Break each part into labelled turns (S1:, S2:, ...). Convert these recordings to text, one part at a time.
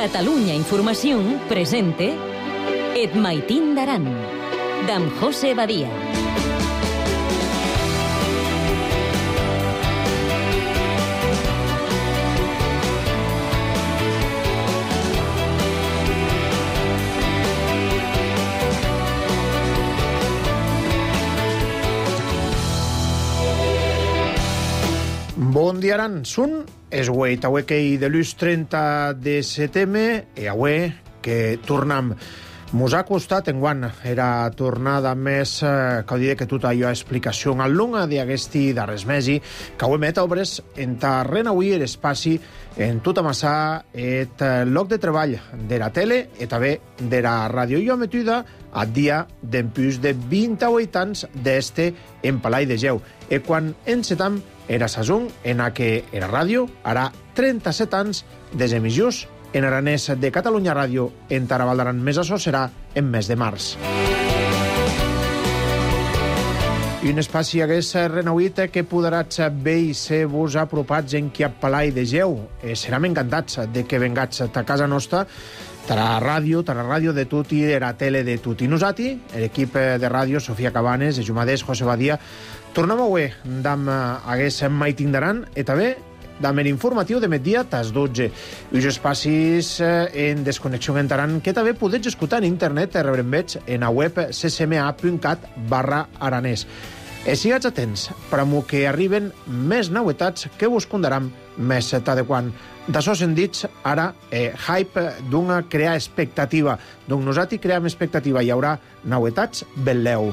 S1: Catalunya Información presente Et Maitín d'Aran, d'en José Badia.
S2: Bon dia, Aran. Sun es uei tauekei de l'us 30 de setembre e aué que tornam. Mos ha costat enguan era tornada més que diré que tota allò explicació al lunga d'aquesti darrers mesi que ho emet obres enta renauir espaci en tota massà et lloc de treball de la tele e també de la ràdio. Jo metuda a dia d'en plus de 28 anys d'este en Palai de Geu. E quan encetam era sazón en a que era ràdio ara 37 anys des emissions en aranès de Catalunya Ràdio en Taraval d'Aran. Més això serà en mes de març. I un espai hagués renauit que podràs veure-vos apropats en qui a Palai de Geu. Serem encantats de que vengats a casa nostra tara ràdio de tutti e la tele de tutti. Nosati, l'equip de ràdio, Sofia Cabanes, Jumades, José Badia, tornem avui d'am hagués Maitín d'Aran e també d'am l'informatiu de migdia tas 12. Uns espacis en desconnexió en Aran que també podeu escoltar en internet i rebre'm en la web ccma.cat/aranès. E sigats atents, per a que arriben més novetats que vos contaram més adequant. D'això se'n dits ara hype d'una crear expectativa. Donc nosaltres cream expectativa. Hi haurà novetats belleu.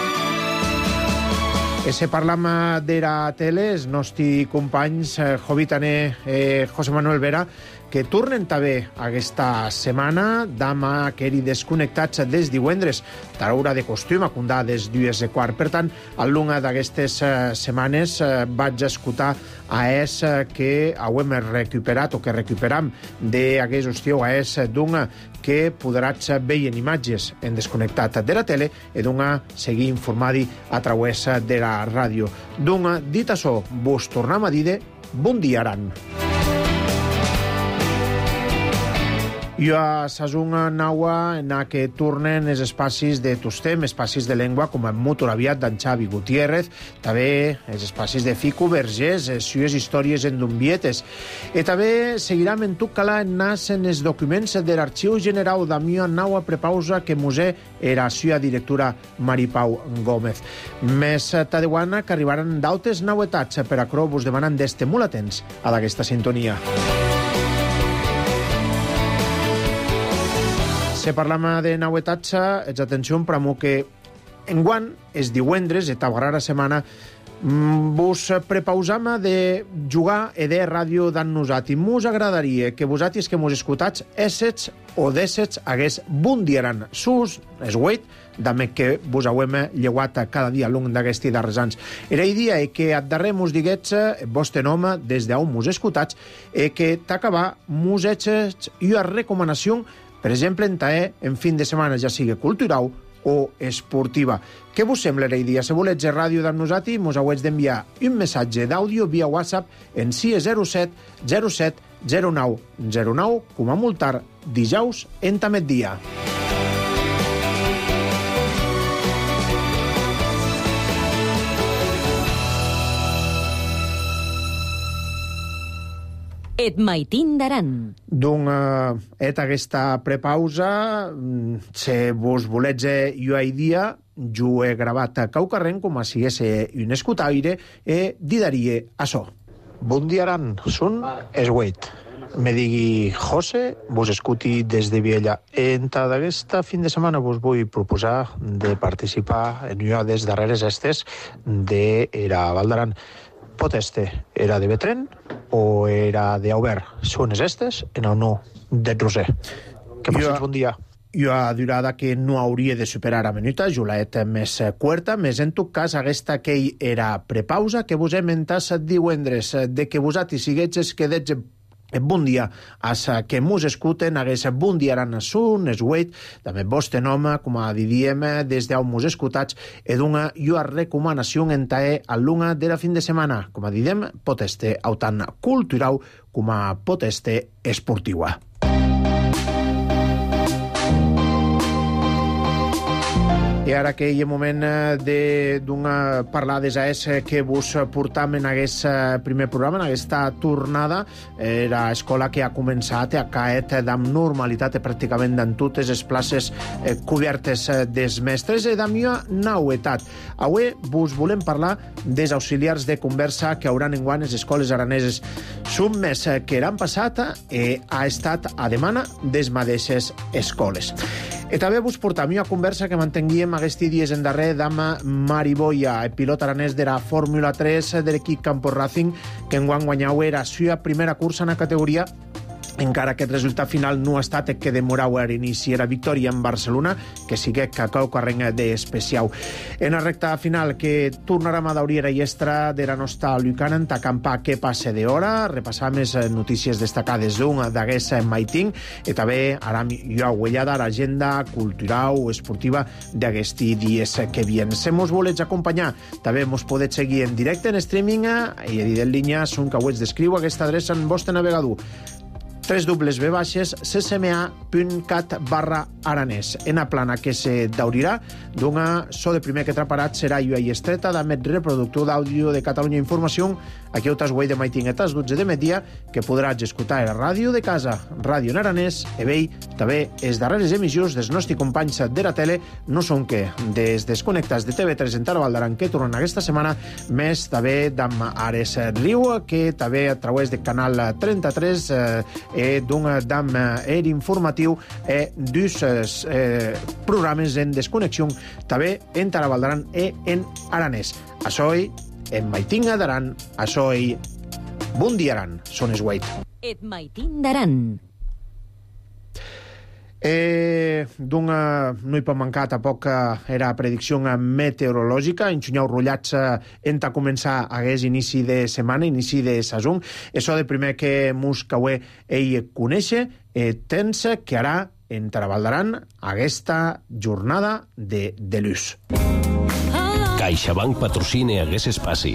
S2: E se parlam de la tele, els nostres companys Jovi Tané i José Manuel Vera, que tornen també aquesta setmana d'ama queri desconnectats des divendres, tara hora de costum, a condar des 2:15. Per tant, al longa d'aquestes setmanes vaig escoltar a es que hem recuperat o que recuperam d'aquest hostiu a es d'una que podràs veure imatges en desconnectat de la tele i d'una seguir informadi a través de la ràdio. D'una, dit això, vos tornem a dir bon dia, Aran. Jo a Sazunga naua en a que tornen els espacis de Tostem, espacis de llengua com en Motor Aviat d'en Xavi Gutiérrez, també els espacis de Fico Vergés, les sues històries en Dumbietes. I també seguirem en tot calar en nas en els documents de l'Arxiu General d'Amió naua prepausa que museu era sua directora Maripau Gómez. Més tadeuana que arribaran d'altres nauetats per a cro vos demanen d'este molt atents a d'aquesta sintonia. Se parlam de novetats, atenció, per a que enguan és divendres, eta rara setmana, vos prepausam de jugar e de ràdio d'en nosati. Mos agradaria que vosaltres que mos escoltats essets o d'essets hagués bundiaran sus, es weit, d'ame que vos hauem lleguat cada dia long d'aquesti darrers anys. Era idea que ad darrer mos diguets vostre nom des d'on mos escoltats e que t'acabar mos etxes i una recomanació, per exemple, en fin de setmana, ja sigui cultural o esportiva. Què vos sembla la idea? Si volets ràdio d'en nosati, mos hauets d'enviar un missatge d'àudio via WhatsApp en 607 07 09 09, com a molt tard dijous en tamet dia.
S1: Et Maitín d'Aran.
S2: Donc, aquesta prepausa, si vos volets jo a dia, jo he gravat a Caucarren com a si és un escutaire e didaria això. Bon dia, Aran. Són es weit. Me digui José, vos escuti des de Viella. Entra d'aquesta fin de setmana vos vull proposar de participar en una des darreres estes de la Val d'Aran. Pot este era de Betren o era d'Aubert. Són estes en el no de Roser. Que passes bon dia. Jo a durada que no hauria de superar a minuta, jo l'he més curta, més en tot cas aquesta que era prepausa, que vos hem mentat divendres, de que vosaltres siguets quedets bon dia, a que mos escuten, hagués bon dia aran asun, es weit, també vostre nom, com a didiem, des d'on mos escutats, e d'una llua recomanació en tae a lunga de la fin de setmana, com a didem, pot este autant cultural com a pot este esportiva. I ara que hi ha moment d'un parlar des AES que vos portam en aquest primer programa, en aquesta tornada, era escola que ha començat a caet amb normalitat pràcticament en totes les places cobertes dels mestres i d'amb una nauetat. Avui vos volem parlar dels auxiliars de conversa que hauran enguany les escoles araneses. Un mes que l'han passat ha estat a demana des mateixes escoles. I també vos portam una conversa que mantenguíem aquests dies en darrer amb Mari Boya, el pilot aranès de la Fórmula 3 de l'equip Campos Racing, que enguany guanyau era la seva primera cursa en la categoria, encara que el resultat final no ha estat que demorau a l'inici la victòria en Barcelona, que sigue cacau carrenga d'especial. En la recta final que tornarem a daurir a llestra de la nostra Lucanen, t'acampar què passe d'hora, repassar més notícies destacades d'un d'aquest maiting i també aram una uellada a l'agenda cultural o esportiva d'aquests dies que vien. Si mos volets acompanyar, també mos podeu seguir en directe en streaming i en línia són que ho ets d'escriu aquesta adreça en vostre navegador www.ccma.cat/aranès. En la plana que se daurirà d'una so de primer que traparat serà ua i estreta d'Amet reproductor d'àudio de Catalunya Informació, aquí ho t'has guai de maitinguetes 12 de media, que podràs escoltar a la ràdio de casa, ràdio en aranès, i bé, també els darreres emissions dels nostres companys de la tele no són que des desconnectats de TV3 en Tarragona Valdaran que tornen aquesta setmana, més també d'amb Ares Riu, que també a través de Canal 33 d'am informatiu dus programes en desconnexió també en Tarragona Valdaran i en aranès. Això en Maitinga d'Aran, això bon dia Aran, són es guait.
S1: Et Maitin d'Aran.
S2: No hi pot mancar tampoc era predicció meteorològica, enxunyau rotllats en ta començar hagués inici de setmana, inici de sazón. Això de primer que mos caué ell conèixer, tens que harà en Tarravaldaran aquesta jornada de luz.
S3: CaixaBank patrocina hagués espaci.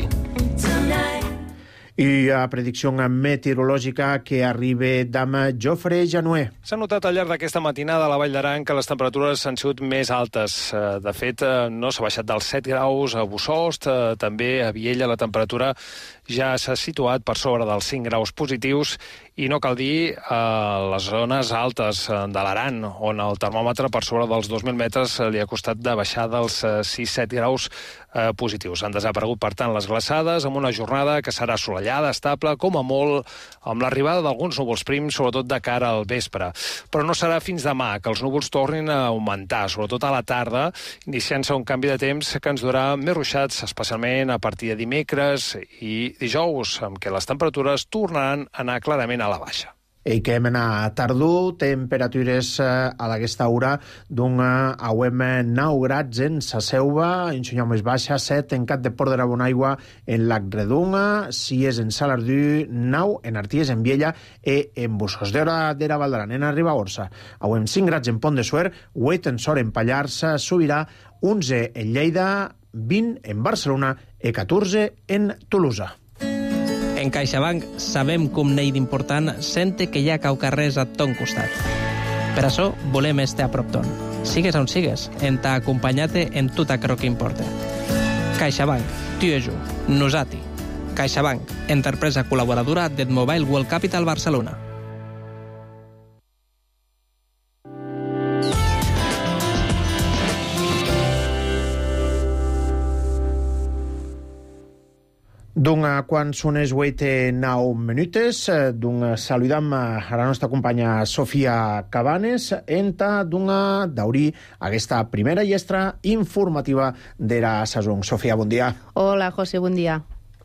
S2: I a predicció meteorològica que arriba d'ama Jofre Januer.
S4: S'ha notat al llarg d'aquesta matinada a la Vall d'Aran que les temperatures han sigut més altes. De fet, no s'ha baixat dels 7 graus a Bossòst, també a Viella la temperatura ja s'ha situat per sobre dels 5 graus positius i no cal dir a les zones altes de l'Aran, on el termòmetre per sobre dels 2.000 metres li ha costat de baixar dels 6-7 graus positius. Han desaparegut, per tant, les glaçades amb una jornada que serà assolellada, estable, com a molt, amb l'arribada d'alguns núvols prims, sobretot de cara al vespre. Però no serà fins demà que els núvols tornin a augmentar, sobretot a la tarda, iniciant-se un canvi de temps que ens durà més ruixats, especialment a partir de dimecres i dijous, amb què les temperatures tornaran a anar clarament a la baixa.
S2: I que hem anat a tardor, temperatures a aquesta hora auem 9 grads en sa Selva, en Xunyau més baixa, 7 en Cat de Port de la Bonaigua, en Lac Redonga, 6 en Salardú, 9 en Arties, en Viella i en Bossòst de la Valdaran, en Ribagorça. Auem 5 grads en Pont de Suert, 8 en Sort, en Pallars, Sobirà, 11 en Lleida, 20 en Barcelona i 14 en Tolosa.
S5: En CaixaBank sabem com n'hi d'important sente que hi ha caucarrers a ton costat. Per això volem estar a prop ton. Sigues on sigues, en t'ha acompanyat en tot aquello que importa. CaixaBank, tu i jo, nosati. CaixaBank, empresa col·laboradora del Mobile World Capital Barcelona.
S2: Quan són les 8-9 minutes, saludam a la nostra companya Sofia Cabanes en d'aurir aquesta primera llestra informativa de la saison. Sofia, bon dia.
S6: Hola, José, bon dia.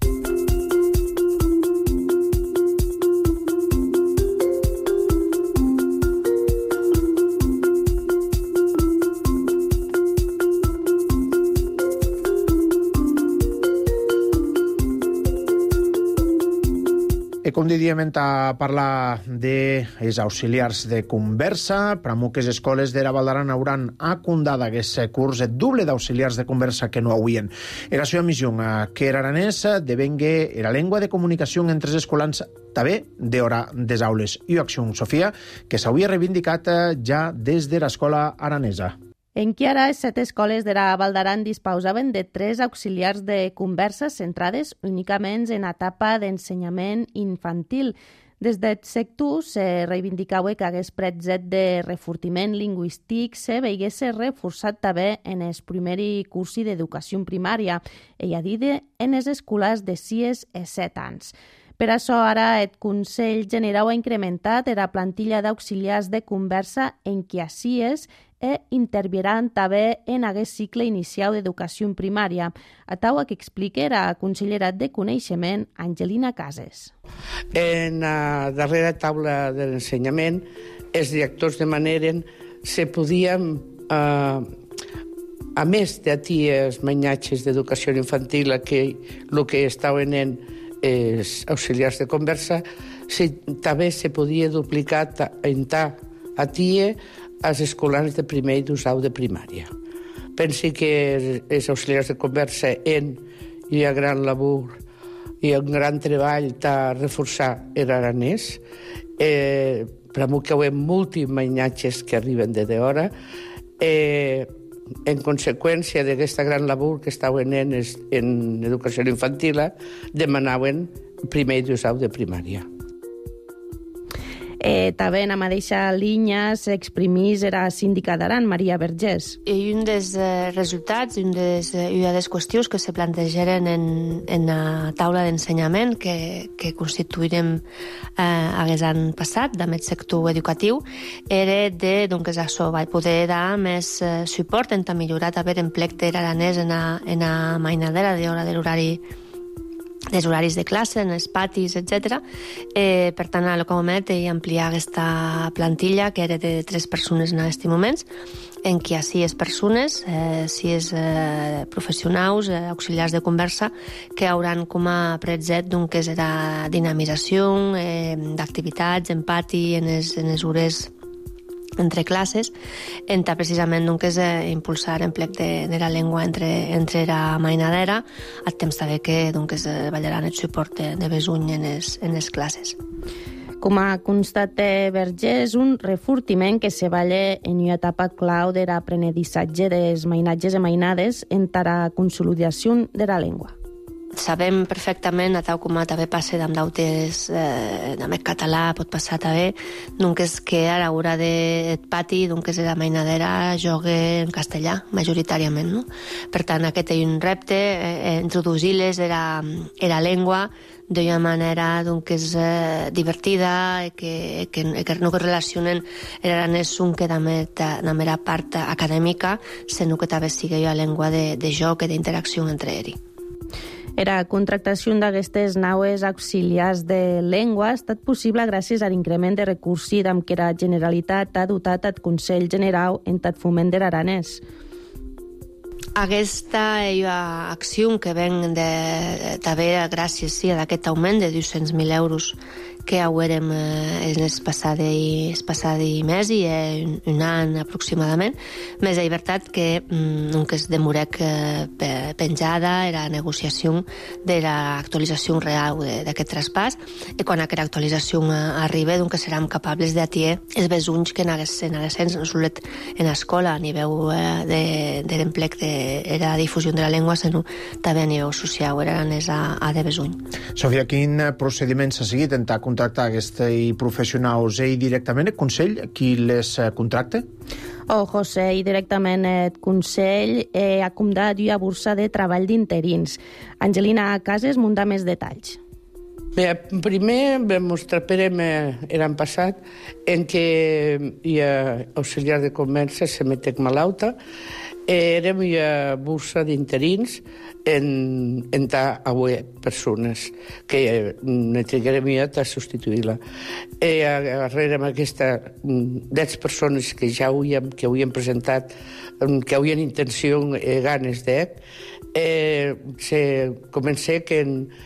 S2: Com diríem, a parlar dels auxiliars de conversa, per a moltes escoles de la Valdaran hauran acondat aquest curs doble d'auxiliars de conversa que no hauien. Era la seva missió que era aranès devengue la llengua de comunicació entre els escolans també d'hora des aules. I acció, Sofia, que s'havia reivindicat ja des de l'escola aranesa.
S6: Encara, les 7 escoles de la Val d'Aran disposaven de 3 auxiliars de conversa centrades únicament en etapa d'ensenyament infantil. Des del sector se reivindicava que aquest projecte de reforçament lingüístic se veigués reforçat també en el primer curs d'educació primària, i a dir en les escoles de 6 a 7 anys. Per això ara el Consell Generau ha incrementat la plantilla d'auxiliars de conversa en qui així és i interviran també en aquest cicle inicial d'educació primària. A taula que explica la consellera de Coneixement, Angelina Cases.
S7: En la darrera taula de l'ensenyament, els directors demanaren si podíem, a més de els mainatges d'educació infantil, el que estaven en els auxiliars de conversa, també se podia duplicar a TIE als escolars de primer i d'usau de primària. Pensi que els auxiliars de conversa hi ha gran labor i un gran treball de reforçar l'aranès. Per a mi que hi ha molts mainatges que arriben de d'hora. En conseqüència d'aquesta gran labor que estaven en educació infantil, demanaven primer i d'usau de primària.
S6: També en la mateixa línia s'exprimís la síndica d'Aran, Maria Vergés.
S8: I un dels resultats, una de les qüestions que se plantejaren en la taula d'ensenyament que constituirem aquest any passat, amb el sector educatiu, era de això, poder dar més suport en millorar també l'emplec de l'aranès en la mainadera de l'hora de l'horari dels horaris de classe, en els patis, etc. Per tant, el que omet és ampliar aquesta plantilla, que era de 3 persones en aquests moments, en què hi ha 6 persones, 6 professionals, auxiliars de conversa, que hauran com a projecte que serà dinamització d'activitats, en pati, en les hores entre classes, entre precisament impulsar l'emplec de la llengua entre la mainadera, al temps també que ballaran el suport de besuny en les classes.
S6: Com ha constatat Vergés, un reforçament que se balla en una etapa clau de l'aprenedissatge dels mainatges i mainades en la consolidació de la llengua.
S8: Sabem perfectament, tal com també passa amb d'altres, amb el català pot passar també, que a l'hora del pati, la mainadera joga en castellà, majoritàriament, no? Per tant, aquest és un repte, introduir-les a la llengua d'una manera divertida, que no relacionen l'aranès que amb la part acadèmica, sinó que també sigui una llengua de joc i d'interacció entre ells.
S6: La contractació d'aquestes noves auxiliars de llengua ha estat possible gràcies a l'increment de recursos amb què la Generalitat ha dotat el Consell Generau en el foment de l'aranès.
S8: Aquesta és una acció que ven també gràcies a aquest augment de 200.000 euros que haurem en el passat mes i un any aproximadament, més és veritat que es demorec penjada la negociació de l'actualització real d'aquest traspàs, i quan aquesta actualització arriba serem capables d'atiar els besunys que en l'ascens no solet en l'escola a nivell de l'emplec de la difusió de la llengua, sinó també a nivell social, l'aranès a de besuny.
S2: Sofia, quin procediment s'ha seguit en contractar aquests professionals i directament el Consell qui les contracta?
S6: José, i directament el Consell ha convidat una borsa de treball d'interins. Angelina Cases m'ho dà més detalls.
S7: Bé, primer vam mostrar l'any passat en què hi ha auxiliar de conversa, se metec malauta, érem una borsa d'interins en avui persones que ne trigarem a substituir-la. Darrere amb aquestes 10 persones que ja havien presentat, que havien intenció i ganes se comença que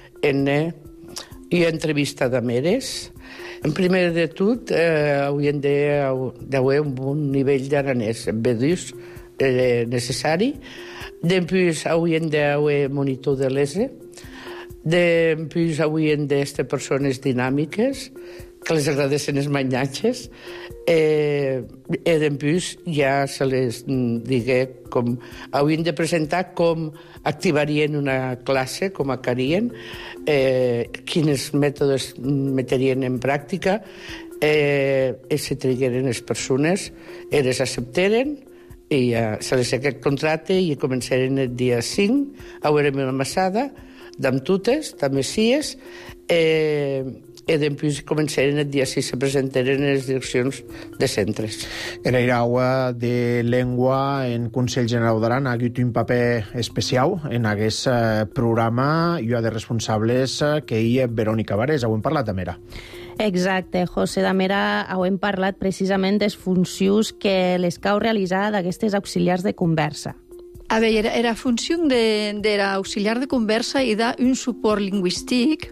S7: hi ha entrevista de meres. En primer de tot, haurien d'haver un bon nivell d'aranès, B2 necessari. Després haurien d'haver monitor de l'ESE. Després haurien d'estar persones dinàmiques que les agradessin els mainatges. E després ja se les digué com haurien de presentar com activarien una classe, com acarien, quins mètodes meterien en pràctica, se trigueren les persones, les accepteren i se les aquest contracte i començaren el dia 5, haurem una massada d'amb totes, també sies, i després començaren el dia 6 se presentaren les direccions de centres.
S2: Era iraua de Lengua en Consell General d'Aran ha hagut un paper especial en aquest programa i de responsables que hi ha Verònica Varés. Ho hem parlat amb era.
S6: Exacte, José Damera, hem parlat precisament dels funcions que les cau realitzar d'aquestes auxiliars de conversa.
S9: A veure, era funció de l'auxiliar de conversa i d'un suport lingüístic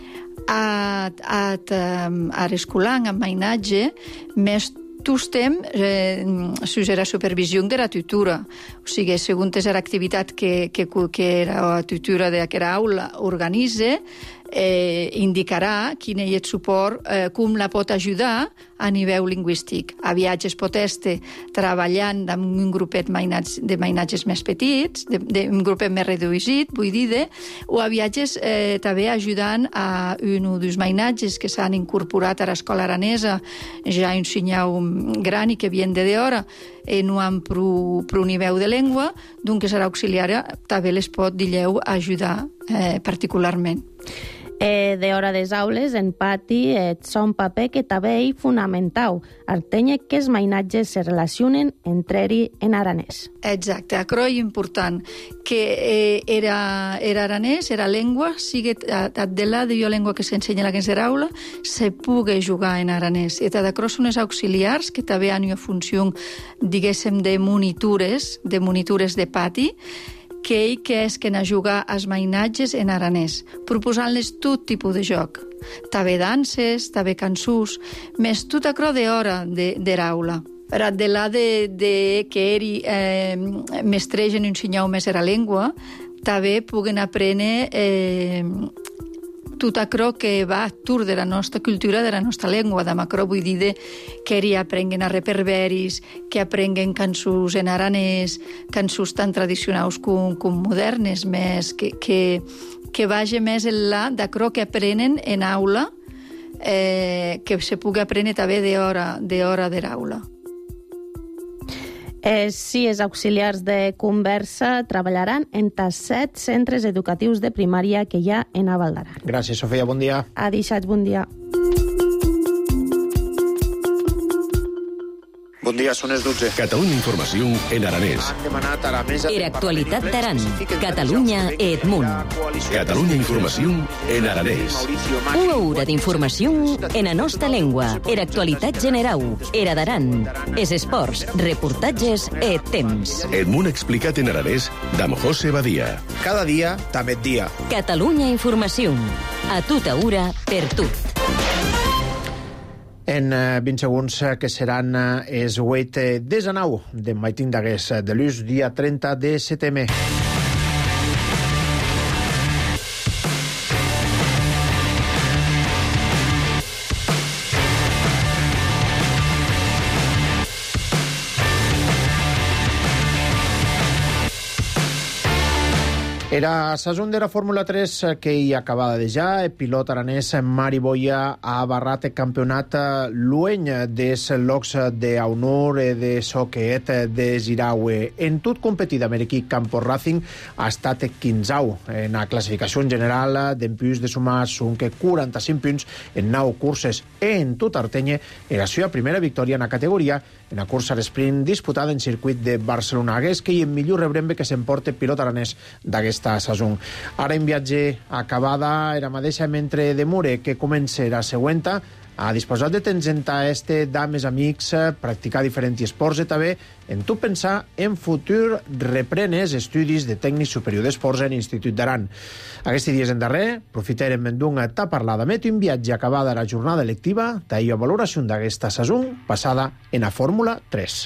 S9: a l'escolang, amb mainatge, més tostem sus era supervisió de la tutora. O sigui, segons era activitat que la tutora d'aquesta aula organitza, indicarà quin és el suport, com la pot ajudar a nivell lingüístic. A viatges pot estar treballant amb un grupet de mainatges més petits, un grupet més reduït, vull dir, o a viatges també ajudant a un dels mainatges que s'han incorporat a l'escola aranesa, ja un senyal gran i que havien de d'hora, no han prou nivell de llengua, doncs serà auxiliar, també les pot, digueu, ajudar particularment.
S6: De hora des aules, en pati, són paper que també és fonamental. Artenya que els mainatges se relacionen entre ells en aranès.
S9: Exacte, això és important, que era aranès, era llengua, sigui de la llengua que s'ensenya en aquesta aula, se pugui jugar en aranès. I d'això són els auxiliars que també han una funció, diguéssim, de monitures de pati, que és que n'ajuda als mainatges en aranès, proposant-les tot tipus de joc. També danses, també cançons, més tot això d'hora de l'aula. Per de la de que eri mestregen un senyal més a la llengua, també puguen aprendre tot això que va tur de la nostra cultura, de la nostra llengua. De macro vull dir que aprenguen a reperberis, que aprenguen cançons en aranès, cançons tan tradicionals com modernes, més que vagi més enllà d'això que aprenen en aula, que se pugui aprendre també d'hora de l'aula.
S6: Sí, els auxiliars de conversa treballaran en 7 centres educatius de primària que hi ha en Val d'Aran.
S2: Gràcies, Sofia. Bon dia.
S6: Adéu, bon dia.
S2: Bon dia, són les 12.
S3: Catalunya Informació en aranès.
S2: Han demanat a la mesa...
S1: Era actualitat d'Aran. Catalunya Edmunt.
S3: Catalunya Informació en aranès.
S1: Una hora d'informació en la nostra llengua. Era actualitat general. Era d'Aran. Es esports, reportatges e temps.
S3: Edmunt explicat en aranès d'amb José Badia.
S2: Cada dia, també dia.
S1: Catalunya Informació. A tota hora, per tot.
S2: En 20 segons que seran els 8 de 9 de Maitín d'Agués de l'ús, dia 30 de setembre. Era sason de la Fórmula 3 que hi acabava de ja. El pilot aranès Mari Boya ha barrat el campionat lueny des locs d'Aunor de Soquet de Ziraue. En tot competit amb l'equip Campos Racing ha estat 15au. En la classificació en general d'empús de sumar són que 45 punts en 9 curses. En tot Artenya era la seva primera victòria en la categoria en la cursa a l'esprint disputada en circuit de Barcelona. Hagués que hi en millor rebrembe que s'emporte pilot aranès d'aquesta sason. Ara en viatge acabada era mateixa mentre demore que comença la següenta a disposar de temps en este dames amics, practicar diferents esports i també en tot pensar en futur reprenes estudis de tècnic superior d'esports en l'Institut d'Aran. Aquests dies en darrer, aprofitarem d'un ta parlada met un viatge acabada la jornada lectiva d'ahir a valoració d'aquesta sason passada en la Fórmula 3.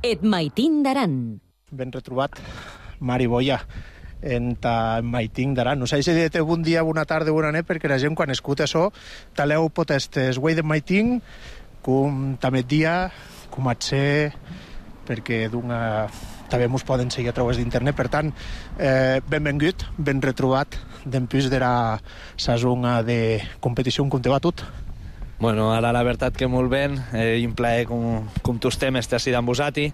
S1: et maitin d'Aran.
S2: Ben retrobat, Mari Boia, en maitin d'Aran. No sé si té un dia, una tarda, una nit, perquè la gent quan escuta això, taleu potestes guai de maitin, com també dia, com a ser, perquè també ens poden seguir a través d'internet. Per tant, benvingut, ben retrobat d'empús de la saison de competició, com te va tot?
S10: Bueno, ara la veritat que molt ben, un plaer com tots estem estar així amb vosaltres.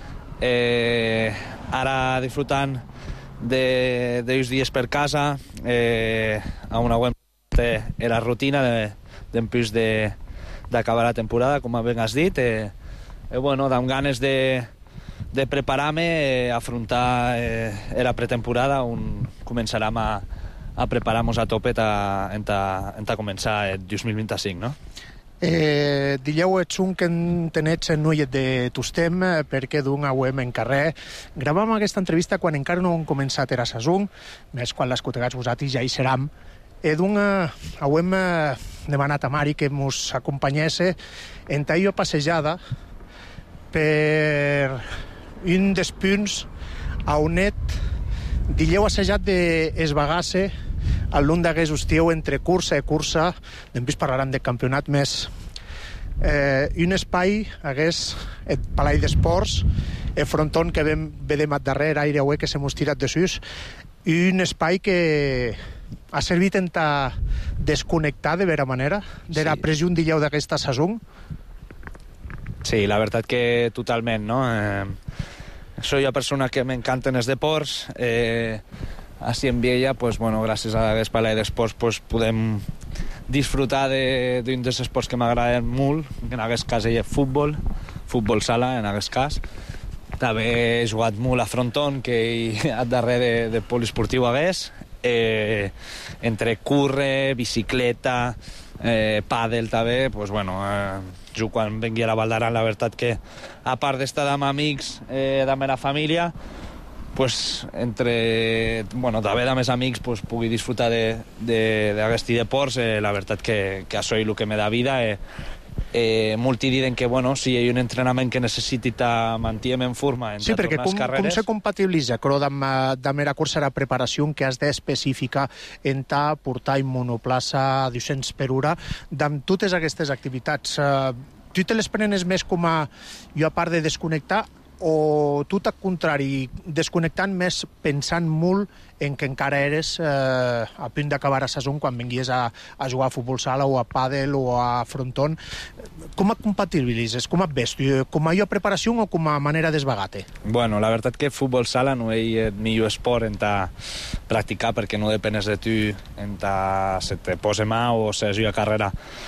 S10: Ara disfrutant d'uns dies per casa, a una web la rutina d'empús d'acabar la temporada, com ben has dit. Bueno, amb ganes de preparar-me, afrontar la pretemporada, on començarem a preparar-nos a tope en començar el 2025, no?
S2: Dileu ets un que tenets en ullet de tostem, perquè d'un auem en carrer. Gravam aquesta entrevista quan encara no hem començat la saison, més quan l'escotegats vosaltres ja hi seram. D'un auem demanat a Mari que ens acompanyés en tallo passejada per un dels punts on dileu assajat d'esbagar-se al lung d'aquest hostieu entre cursa i cursa, després parlaran de campionat més. Un espai hagués el Palai d'Esports, el fronton que vedem a darrere, aire que se mos tirat de sus, un espai que ha servit en desconnectar de vera manera de la pressió un dileu d'aquesta saison.
S10: Sí, la veritat que totalment, no? Soy una persona que m'encanten els deports. Així en Viella, pues, bueno, gràcies a l'Espai d'Esports, pues, podem disfrutar d'un dels esports que m'agraden molt. En aquest cas és futbol sala, en aquest cas. També he jugat molt a fronton, que hi ha darrere de poliesportiu hagués. Entre curre, bicicleta, pàdel també, pues, bueno, jo quan vengui a la Val d'Aran, la veritat que, a part d'estar amb amics, de la família, pues, també amb els amics, pues, pugui disfrutar d'aquest deports. La veritat que això és el que me da vida. Molti diuen que, bueno, si hi ha un entrenament que necessiti mantenir en forma
S2: sí, perquè com se compatibilitza amb la cursa de preparació que has d'especificar en portar en monoplaça a 200 per hora amb totes aquestes activitats? Tu te les prenes més com a jo, a part de desconnectar, o tu, al contrari, desconnectant més pensant molt en que encara eres a punt d'acabar la saison quan vinguis a jugar a futbol sala o a pàdel o a fronton? Com et compatibilitzes? Com et ves? Com a preparació o com a manera d'esvagar-te?
S10: Bueno, la veritat que futbol sala no és el millor esport en practicar, perquè no depenes de tu en se te posa mà o se juga carrera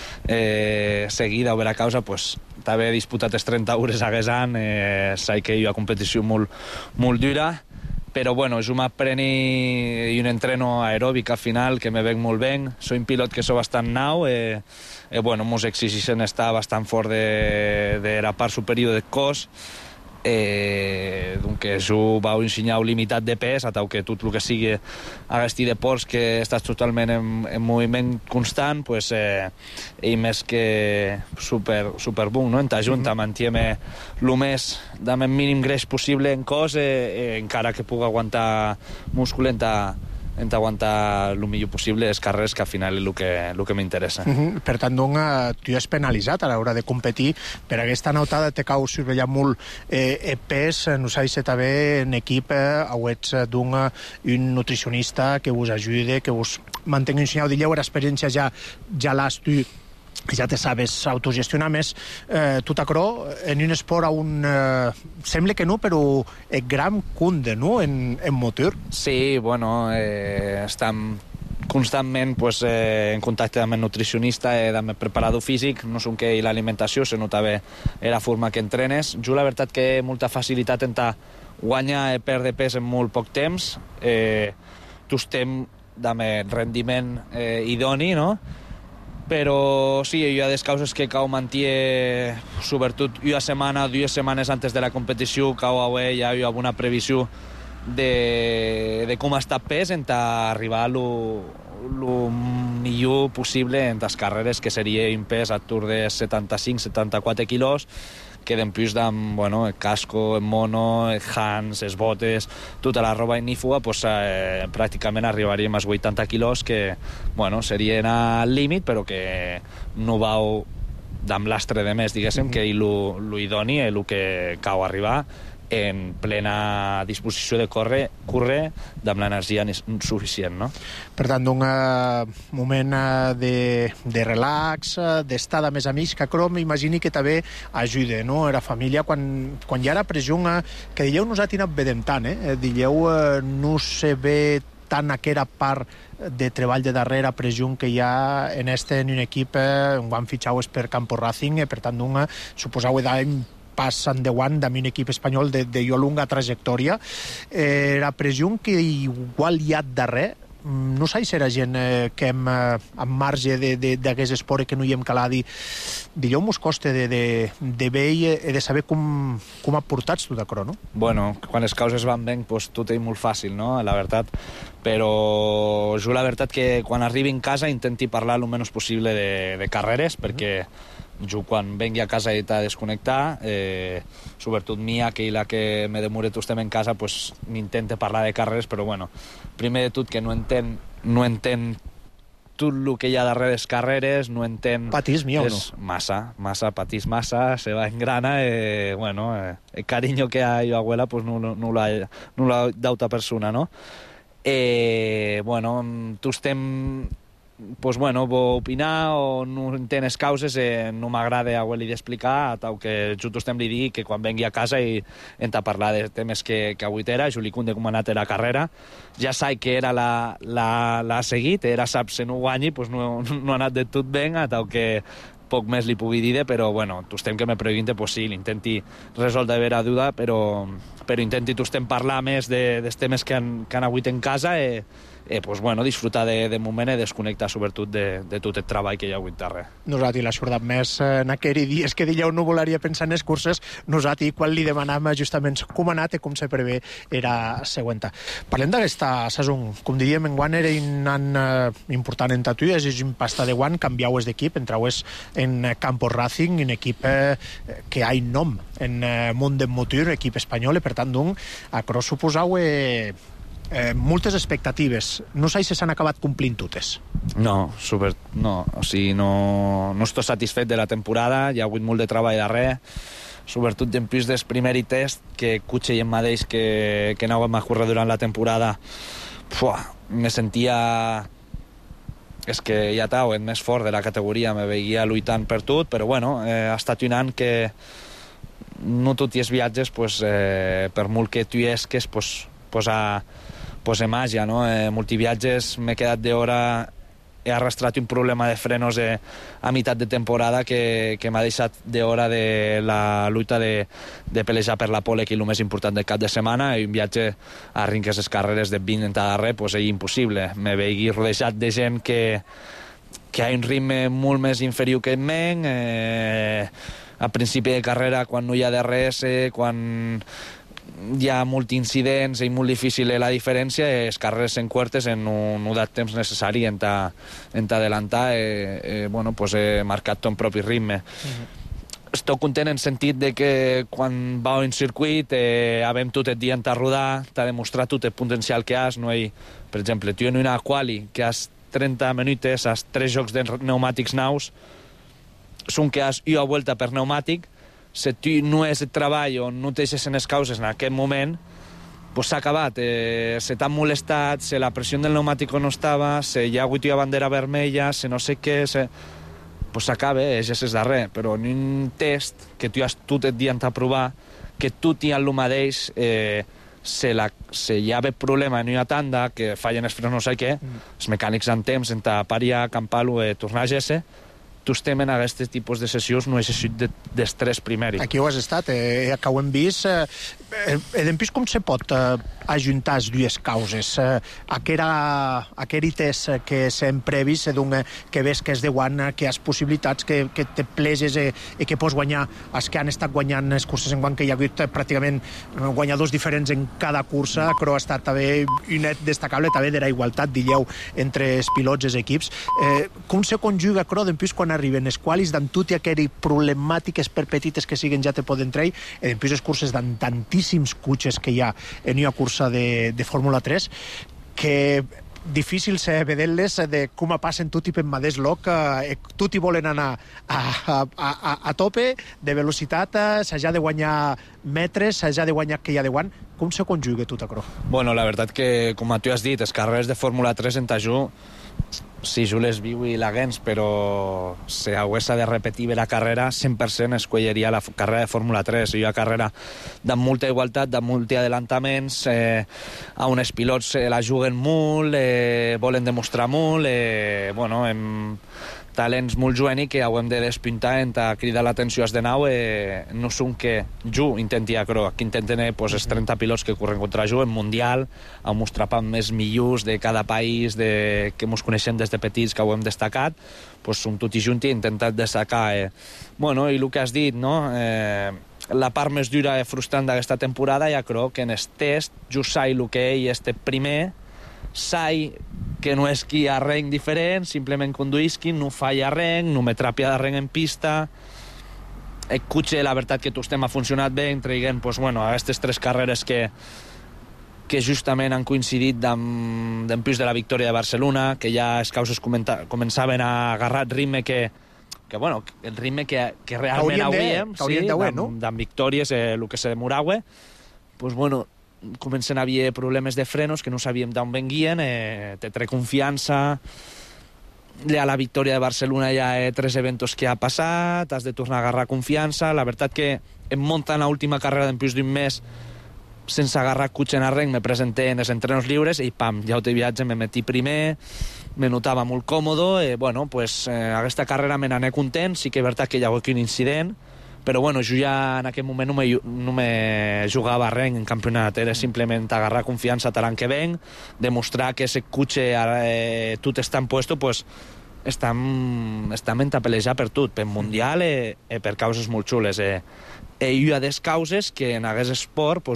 S10: seguida o per a causa, pues, també he disputat els 30 hores a Guesan, sé que hi ha competició molt dura, però bueno, jo m'apreni un entreno aeròbic al final que me venc molt bé. Soy un pilot que soy bastant nou, bueno, mos exigeixen estar bastant fort de la part superior del cos, doncs jo vau ensenyar un limitat de pes, a tal que tot el que sigui aquest deports que estàs totalment en moviment constant, pues, i més que super bon, no? En t'ajunta, mantiene el més amb el mínim greix possible en cos, encara que pugui aguantar múscul en aguantar el millor possible les carreres, que al final és el que m'interessa.
S2: Per tant, doncs, tu és penalitzat a l'hora de competir. Per aquesta notada te cau surveillar molt el pes, no sé si també en equip o ets un nutricionista que us ajude, que us mantengui ensenyat. Dilleu, l'experiència ja l'has tu, ja te sabes autogestionar més. Tot acrò, en un esport on sembla que no, però el gram cunde, no?, en motor.
S10: Sí, bueno, estem constantment, pues, en contacte amb el nutricionista, amb el preparador físic, no són que l'alimentació, se nota bé la forma que entrenes. Jo, la veritat, que he molta facilitat en guanyar i perdre pes en molt poc temps. Tu estem amb el rendiment idoni, no?, però sí, hi ha des causes que cau manté, sobretot una setmana, 2 setmanes antes de la competició, cau avui ja hi ha una previsió de com està pes en arribar a lo millor possible en les carreres, que seria un pes a tour de 75-74 quilos, que d'empús amb, bueno, el casco, el mono, el hands, les botes, tota la roba ignífuga, pues, pràcticament arribaríem als 80 quilos, que, bueno, serien al límit, però que no vau d'amb l'astre de més, diguéssim, que lo idoni, el que cau arribar en plena disposició de córrer amb l'energia suficient, no?
S2: Per tant, un moment de relax, d'estar més amics, que crec, m'imagini que també ajuda, no?, a la família, quan hi ha la pressió, que dieu no s'ha tingut bé tant, dieu no se ve tant aquella part de treball de darrere, pressió que hi ha en un equip, ho han fitxat per Campo Racing, per tant, suposau d'any pas endavant d'un equip espanyol de longa trajectòria. La pressió que igual hi ha darrere, no sé si era gent que hem en marge d'aquest esport que no hi hem calat, dieu mos costa de veure i de saber com aportats tu d'acord, no?
S10: Bueno, quan les causes van bé, pues tot és molt fàcil, no?, la veritat. Però jo la veritat que quan arribi a casa intenti parlar el menys possible de carreres, perquè jo quan vengui a casa he de desconnectar, sobretot mia, que la que me demore tot estem en casa, pues m'intente parlar de carreres, però bueno, primer de tot que no entén tot el que hi ha darrere les carreres, no entén...
S2: Patís mi o no?
S10: Massa, patís massa, se va en grana, bueno, el cariño que ha jo abuela, pues no l'ha d'auta persona, no? Bueno, tu estem... Pues bueno, vull opinar o no entenes causes, no m'agrada haver-li d'explicar, tal que jo estem li dir que quan vengui a casa i hem de parlar de temes que avui era, jo li conté com ha anat la carrera, ja sabe que era l'ha seguit, era sap se no guanyi, pues no ha anat de tot ben, tal que poc més li pugui dir, però bueno, tu estem que me pregunte, pues sí, l'intenti resoldre vera duda, però intenti tu estem parlar més dels temes que han hagut en casa pues bueno, disfrutar de moment i desconnectar sobretot de tot el treball que hi ha hagut darrere.
S2: Nosaltres l'ha sordat més en aquells dies que dieu no volaria pensar en les curses, nosaltres quan li demanàvem justament com ha anat i com se prevé era següent. Parlem d'aquesta saison, com diríem, enguany era un any important en Tatuí, és un pasta de guant, canviaues d'equip, entraues en Campo Racing, un equip que ha un nom en món del motor, equip espanyol, i per tant, acro suposau moltes expectatives. No sé si s'han acabat complint totes.
S10: No, o sigui, no estic satisfet de la temporada, hi ha hagut molt de treball darrere, sobretot després del primer test, que Cutxe i en mateix que anàvem a córrer durant la temporada, me sentia... És que ja t'ho, el més fort de la categoria, me veia lluitant per tot, però bueno, ha estat un any que no tots els viatges, per molt que tu esques, posa màgia, no? Multiviatges m'he quedat d'hora, he arrastrat un problema de frenos a meitat de temporada que m'ha deixat d'hora de la lluita de pelejar per la pole, que és el més important del cap de setmana, i un viatge a rinques les carreres de 20 en darrere, és impossible. Me veig rodejat de gent que ha un ritme molt més inferior que en men, a principi de carrera, quan no hi ha DRS, quan hi ha molts incidents i molt difícil la diferència, les carreres en quartes en un dat temps necessari en adelantar, bueno, pues he marcat ton propi ritme. Estic content en sentit de que quan va en circuit havem tot el dia en rodar, t'ha demostrat tot el potencial que has, no hi, per exemple, tu en una quali que has 30 minuts, has 3 jocs de pneumàtics nous, són que has una volta per pneumàtic, si tu no és el treball o no deixes en les causes en aquest moment, pues s'ha acabat. Se t'han molestat, si la pressió del pneumàtic no estava, si hi ha hagut una bandera vermella, si no sé què, pues s'acaba, és darrere. Però en un test que tu has tot el dia a provar, que tu tens el mateix, si hi ha problema en una tanda, que fallen els frens no sé què, els mecànics en temps, en parir, acampar-lo, tornar a gesse, tu estem en aquest tipus de sessions, no és així d'estrès primeri.
S2: Aquí ho has estat, que ho hem vist. Hem vist com se pot ajuntar les dues causes. Aquell test que s'hem previst, que ves que és de guany, que hi ha possibilitats, que te pleses i que pots guanyar els que han estat guanyant les curses en guany, que hi ha hagut pràcticament guanyadors diferents en cada cursa, però ha estat també un net destacable també de la igualtat, dieu, entre els pilots i els equips. Com se conjuga, però, després quan arriben els qualis, d'en tot i aquelles problemàtiques per petites que siguen ja te poden treure, i després les curses d'en tantíssims cotxes que hi ha en una cursa de Fórmula 3, que difícil ser veure-les de com passen tot i per mateix loc, tot i volen anar a tope de velocitat, s'ha de guanyar metres, s'ha de guanyar que hi ha de guany. Com se conjuga tot això?
S10: Bueno, la veritat que, com tu has dit, les carreres de Fórmula 3 en Tajú, si jo les viu i la gens, però si hagués de repetir la carrera, 100% escolleria la carrera de Fórmula 3. Hi ha carrera de molta igualtat, de molts adelantaments, on els pilots la juguen molt, volen demostrar molt, talents molt jovenis que hem de despintar entre cridar l'atenció als de nau, no són que jo intenti acro, aquí intenten els 30 pilots que corren contra jo en mundial, a mostrar més millors de cada país que ens coneixem des de petits, que ho hem destacat, som tots i junts i intentat destacar. I el que has dit, no? La part més dura i frustrant d'aquesta temporada, ja crec que en el test jo sé el que ell és primer, sé que no és qui ha res diferent, simplement conduïsqui, no falla res, no me trapia de res en pista. El cotxe, la veritat que tot ha funcionat bé, traient aquestes 3 carreres que justament han coincidit després de la victòria de Barcelona, que ja els causes començaven a agarrar el ritme el ritme que realment hauríem, d'en victòries, el que se demorava, comencen a haver problemes de frenos que no sabíem d'on venien, te trae confiança, a la victòria de Barcelona hi ha 3 eventos que ha passat, has de tornar a agarrar confiança, la veritat que em munten l'última carrera després d'un mes sense agarrar cotxe en arrenc, me presenté en els entrenos lliures i pam, ja de viatge me metí primer, me notava molt còmode, aquesta carrera me n'ané content, sí que és veritat que hi ha hagut un incident, però jo ja en aquest moment no me jugava res en campionat, era simplement agarrar confiança a l'any que venc, demostrar que aquest cotxe tot està en puesto, estem a pelejar per tot, per mundial i per causes molt xules. Hi ha des causes que en aquest esport,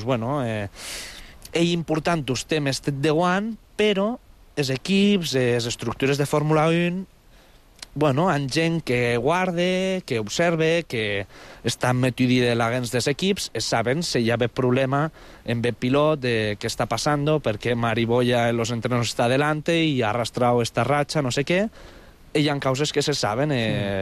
S10: és important els temes de guany, però els equips, les estructures de Fórmula 1, han gent que guarda, que observa, que està metudida en l'agents dels equips, saben si hi ha problema en el pilot, de què està passant, perquè Mariboya en los entrenos està adelante i ha arrastrado esta racha, no sé què. Hi ha causes que se saben.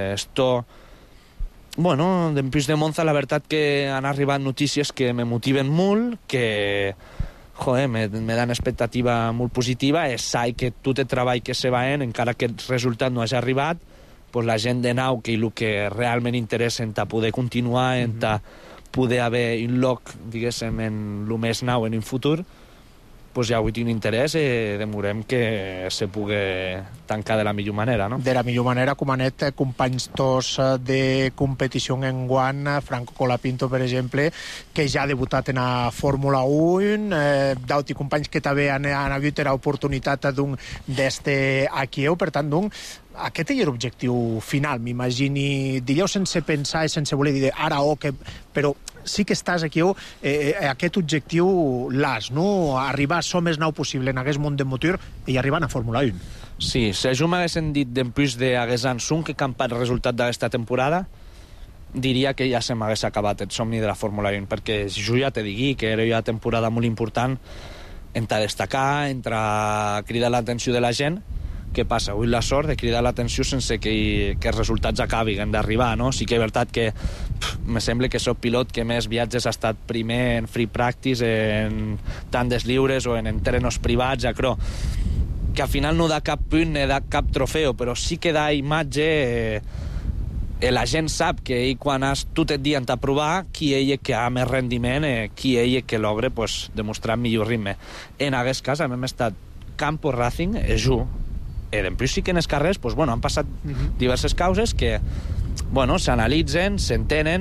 S10: Després de Monza, la veritat que han arribat notícies que me motiven molt, que me dan expectativa molt positiva, sé que tot el treball que se va encara que el resultat no hagi arribat, la gent de nau, que el que realment interessa en poder continuar, en poder haver un lloc, diguéssim, en el més nau en un futur, hi ha hagut un interès i demorem que se pugui tancar de la millor manera, no?
S2: De la millor manera, com han anat companys tots de competició en guany, Franco Colapinto, per exemple, que ja ha debutat en la Fórmula 1, d'autres companys que també han hagut l'oportunitat d'estar aquí, per tant, aquest és l'objectiu final, m'imagini, diríeu sense pensar i sense voler dir ara però sí que estàs aquí, aquest objectiu l'has, no? Arribar a ser més nou possible en aquest món de motor i arribar a Fórmula 1.
S10: Sí, si jo m'haguessin dit després d'hagués ansum que campat el resultat d'aquesta temporada, diria que ja se m'hagués acabat el somni de la Fórmula 1, perquè jo ja te digui que era una temporada molt important entre destacar, entre cridar l'atenció de la gent. Què passa? Avui la sort de cridar l'atenció sense que els resultats acabin d'arribar, no? Sí que és veritat que me sembla que soc pilot que més viatges ha estat primer en free practice, en tandes lliures o en entrenos privats, ja crec que al final no da cap punt ni da cap trofeu, però sí que da imatge, la gent sap que ell quan has tot el dia a provar qui ell que ha més rendiment, qui ell que logra demostrar millor ritme. En aquest cas hem estat Campo Racing, jo. Després sí que en les carreres han passat diverses causes que s'analitzen, s'entenen,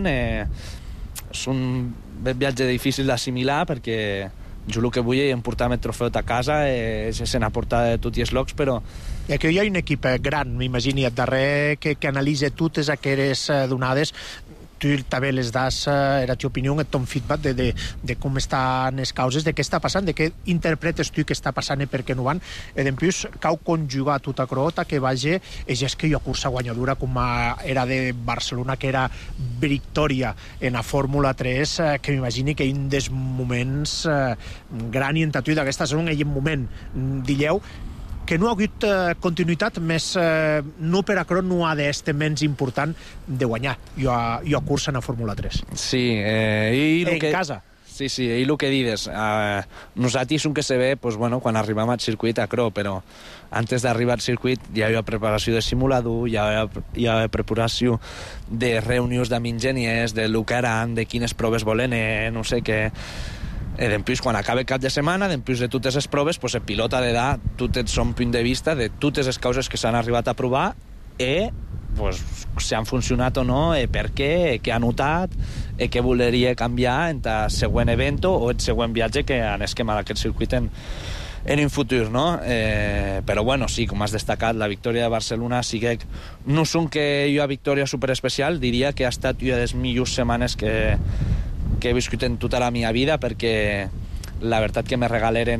S10: és un viatge difícil d'assimilar perquè jo el que vull és emportar-me el trofeu a casa, és anar a portar de tots els llocs, però...
S2: I aquí hi ha un equip gran, m'imagini, darrere que analitza totes aquelles donades. tu també les das, era tu opinió, et ton feedback de com estan les causes, de què està passant, de què interpretes tu que està passant i per què no van. I després, cau conjugar tota crota que vagi, és que hi ha cursa guanyadora com era de Barcelona, que era victòria en la Fórmula 3, que m'imagini que un dels moments gran i en tatu d'aquesta sessió, en un moment, dilleu, que no ha hagut continuïtat, més no per a no ha d'este menys important de guanyar i a cursa en la Fórmula 3.
S10: Sí, en
S2: casa.
S10: Sí, i el que dides, nosaltres un que se ve, pues, bueno, quan arribem al circuit a Cro, però antes d'arribar al circuit hi havia preparació de simulador, hi havia preparació de reunions amb enginyers, de lo que aran, de quines proves volen, no sé què. Després, quan acaba el cap de setmana, després de totes les proves, pues, el pilot ha de dar tot el son punt de vista de totes les causes que s'han arribat a provar i pues, si han funcionat o no, per què ha notat, què voleria canviar en el següent event o el següent viatge que han esquemat aquest circuit en un futur, no? Però bueno, sí, com has destacat, la victòria de Barcelona sí que no és que hi ha victòria superespecial, diria que ha estat una de les millors setmanes que he viscut en tota la meva vida, perquè la veritat que me regaleren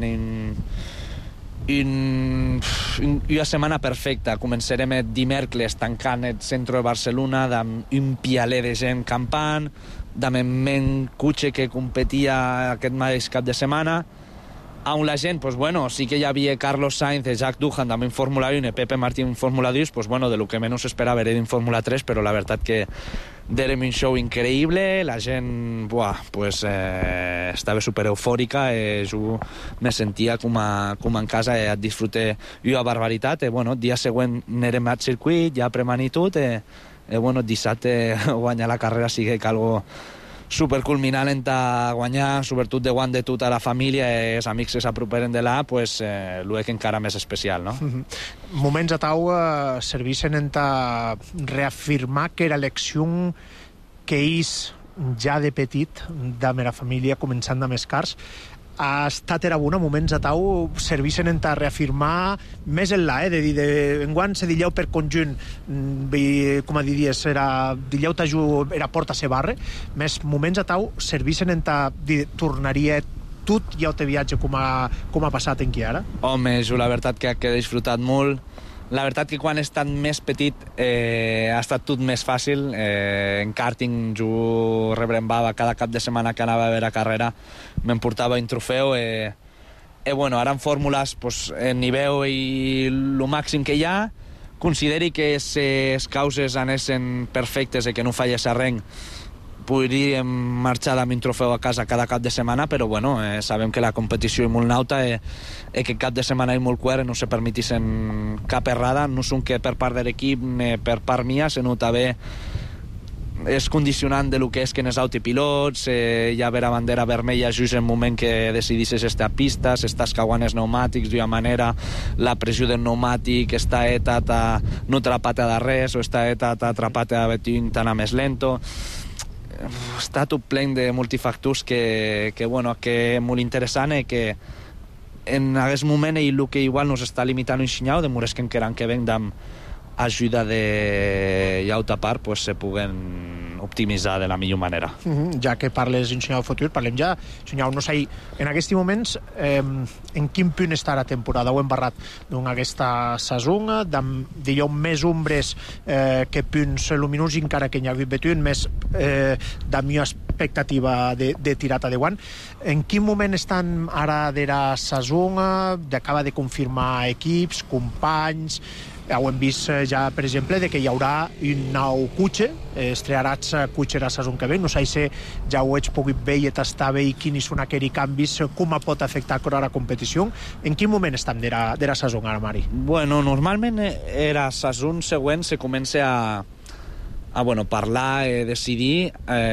S10: una setmana perfecta. Començarem el dimecres tancant el centre de Barcelona amb un pialer de gent campant, amb el men cotxe que competia aquest mateix cap de setmana, on la gent, pues bueno, sí que hi havia Carlos Sainz, Jack Doohan també en Fórmula 1 i Pepe Martí en Fórmula 2, pues bueno, de lo que menys esperava era en Fórmula 3, però la veritat que era un show increïble, la gent, pues, estava super eufòrica, jo me sentia com en casa, et disfruté una barbaritat, bueno, dia següent anirem al circuit, ja premanir tot, bueno, dissabte guanyar la carrera sigui que algo superculminant en guanyar, sobretot de guany de tota la família i els amics que s'aproperen de là, pues, l'ho és encara més especial, no?
S2: Moments a tau servissin en reafirmar que era elecció que ells ja de petit, de la família, començant amb els cars, ha estat era bona, moments a tau servissin en reafirmar més en la, de dir, enguany se dilleu per conjunt, com a diries, dilleu t'aju era porta se barre, més moments a tau servissin en tornaria tot i el teu viatge com ha passat en qui ara?
S10: Home, jo la veritat que he disfrutat molt. La veritat que quan he estat més petit ha estat tot més fàcil. En karting jo rebrembava cada cap de setmana que anava a veure carrera, m'emportava un trofeu bueno, ara en fórmules pues, n'hi veu i el màxim que hi ha, consideri que les causes anessin perfectes i que no fallés arrenc, podríem marxar amb un trofeu a casa cada cap de setmana, però bueno, sabem que la competició és molt nauta i que cap de setmana és molt quer, no se permetissin cap errada, no són que per part de l'equip ni per part mia, sinó també és condicionant de lo que és que els autopilots, hi ha vera bandera vermella just en el moment que decidisses estar a pista, s'estàs cauant els pneumàtics d'una manera, la pressió del pneumàtic està no atrapat a res o està atrapat a un tan més lento. Està tot ple de multifactors que és molt interessant i que en aquest moment el que igual nos està limitant un xinyau de mures que encara que ven amb ajuda de l'altra part pues, se puguen optimitzar de la millor manera.
S2: Ja que parles d'un xinyau futur, parlem ja, xinyau, no sé, en aquests moments en quin punt està la temporada? Ho hem barrat d'aquesta saison, digueu més ombres que punts luminosos, encara que hi ha hagut betun, més de millor expectativa de tirata de guant. En quin moment estan ara de la saison? Acaba de confirmar equips, companys. Ho hem vist ja, per exemple, que hi haurà un nou cotxe, estrenaràs cotxe la saison que ve. No sé si ja ho ets pogut veure i tastar bé i quins són aquells canvis, com pot afectar la competició. En quin moment estem de la saison ara, Mari?
S10: Bueno, normalment la saison següent se comença a parlar i decidir.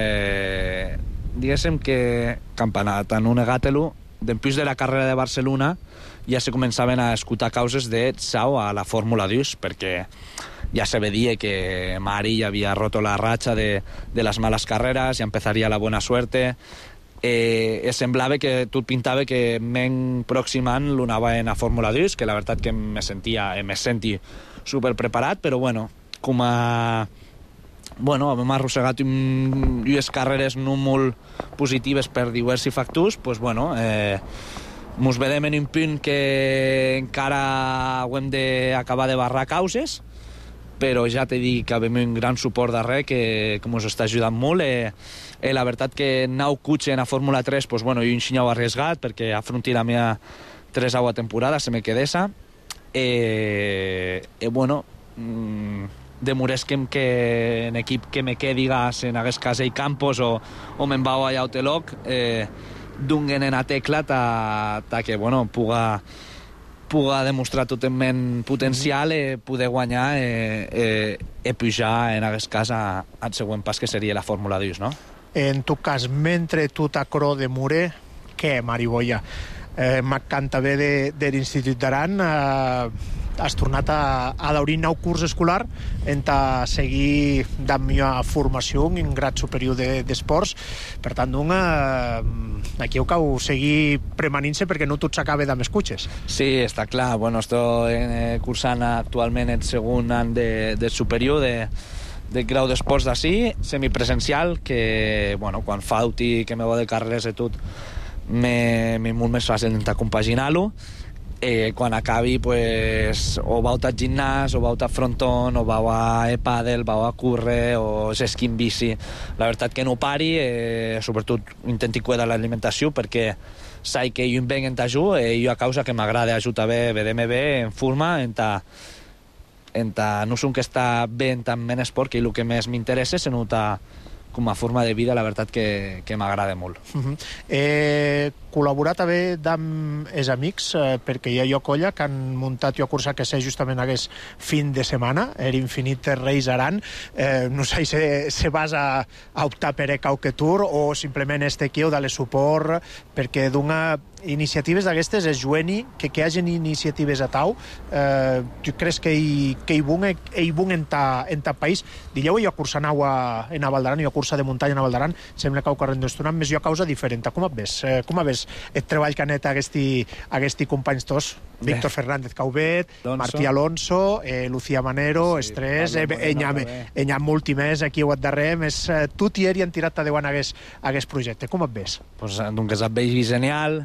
S10: Diguéssim que campionat en un Gatelo, després de la carrera de Barcelona, ja se començaven a escutar causes de sau a la Fórmula 2, perquè ja se veia que Mari ja havia roto la ratxa de les males carreres, ja empezaria la bona suerte. Semblava que tot pintava que men pròximant l'anava en la Fórmula 2, que la veritat que me senti super preparat, però bueno, com a bueno, hem arrossegat unes carreres no molt positives per diversos factors, doncs, bueno, mos vedem en un punt que encara ho hem d'acabar de barrar causes, però ja t'he dit que hem un gran suport darrere que ens està ajudant molt. La veritat que nou cotxe en la Fórmula 3, doncs, bueno, jo un xinyau arriesgat perquè afronti la meva 3a temporada, se me quedessa. Bueno, demorés que en equip que me quedi en aquest cas ell Campos o me'n vau allà a Oteloc dunguen en la tecla ta que, bueno, puga demostrar tot el men potencial poder guanyar pujar en aquest cas al següent pas que seria la Fórmula 2, no?
S2: En tu cas, mentre tu t'acro de Mure, què, Mariboia? M'encanta bé de l'Institut d'Aran, has tornat a daurir nou curs escolar en seguir de meva formació en grad superior d'esports. Per tant, aquí ho cau seguir premanint-se perquè no tot s'acabe de més cotxes.
S10: Sí, està clar. Bueno, estic cursant actualment el segon any de superior de grau d'esports d'ací, semipresencial, que, bueno, quan falti, que me va de carreres i tot, m'és molt més fàcil d'intentar compaginar-lo. Quan acabi, pues, o vau al gimnàs, o vau al fronton, o vau a pàdel, vau a córrer, o esquí en bici. La veritat que no pari, sobretot intenti cuidar l'alimentació, perquè sai que jo em venc en tajú, jo a causa que m'agrada ajudar bé, vedem bé, en forma, no som que està bé en esport, que el que més m'interessa és notar com a forma de vida, la veritat que m'agrada molt.
S2: Col·laborar també amb els amics, perquè hi ha jo colla que han muntat jo cursa que sé justament aquest fin de setmana, l'Infinit Reis Aran. No sé si se vas a optar per qualque tour o simplement este aquí o darle suport, perquè d'una iniciatives d'aquestes és jueni, que hi hagi iniciatives a tau. Tu creus que hi bun en ta país? Dilleu jo cursant agua en Avaldaran, jo cursa de muntanya en Avaldaran, sembla que ho corrent d'estonant, més jo a causa diferent. Com et ves? Com et ves el treball que han fet aquests companys tots? Víctor Fernández Caubet, Martí Alonso, Lucía Manero, Estrès, hi ha molti més aquí al darrere, més tu i han tirat endavant aquest projecte. Com et ves?
S10: Doncs et veig genial.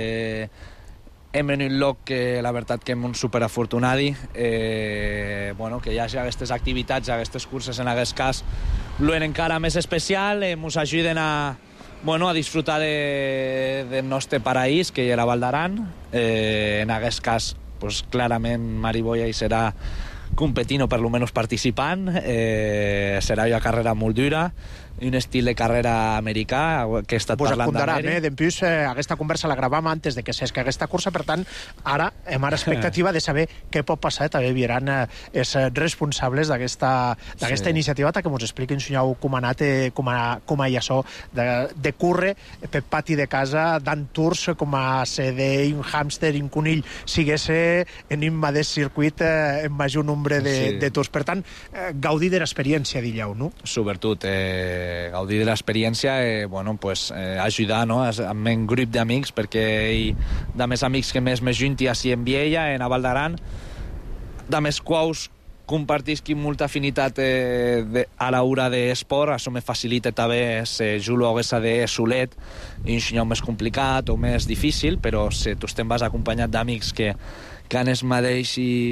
S10: Hem en un lloc que la veritat que hem superafortunadi, bueno, que hi hagi aquestes activitats, aquestes curses en aquest cas, l'ho encara més especial, ens ajuden a disfrutar del nostre paraís, que hi era Val d'Aran. En aquest cas, pues, clarament Mariboia hi serà competint o per lo menos participant. Serà una carrera molt dura, un estil de carrera americà que he estat parlant d'Amèrica.
S2: D'empús, aquesta conversa la gravam antes de que s'esca aquesta cursa, per tant, ara hem a expectativa de saber què pot passar. També vieran els responsables d'aquesta iniciativa que ens expliquin com ha anat, com ha això de córrer per pati de casa, dant tours com a ser un hàmster i un conill sigués en un mateix circuit en major nombre de tours. Per tant, gaudir de l'experiència, dilleu, no?
S10: Sobretot, gaudir de l'experiència, ajudar amb un grup d'amics, perquè de més amics que més me junti així en Viella, en Val d'Aran, de més quals compartisc molta afinitat a l'hora d'esport, això me facilita també si julo hagués de solet, un xinyau més complicat o més difícil, però si tu vas acompanyat d'amics que han el mateix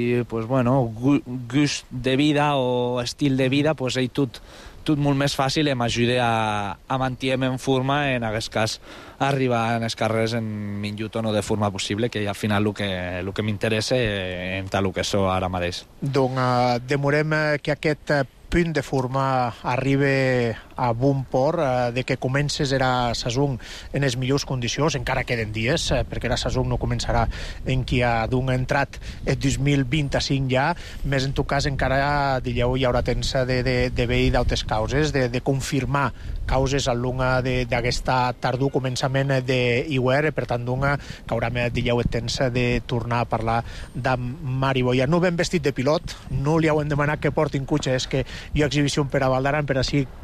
S10: gust de vida o estil de vida, ell tot molt més fàcil i m'ajuda a mantenir-me en forma, en aquest cas arribar a les carreres en millor tono de forma possible, que al final el que m'interessa en tal que sóc ara mateix.
S2: Doncs demorem que aquest punt de forma arriba a bon port, de que comences era Sasung en les millors condicions, encara queden dies, perquè era Sasung no començarà en qui ha entrat el 2025 ja, més en tu cas encara, dilleu, hi haurà temps de veure d'altres causes, de confirmar causes al long d'aquesta tardor començament d'Iwer, per tant, que haurà, dilleu, el temps de tornar a parlar de Mariboia. No ben vestit de pilot, no li heu demanat que portin cotxe, és que hi ha exhibició per a Val d'Aran, per així, per hagués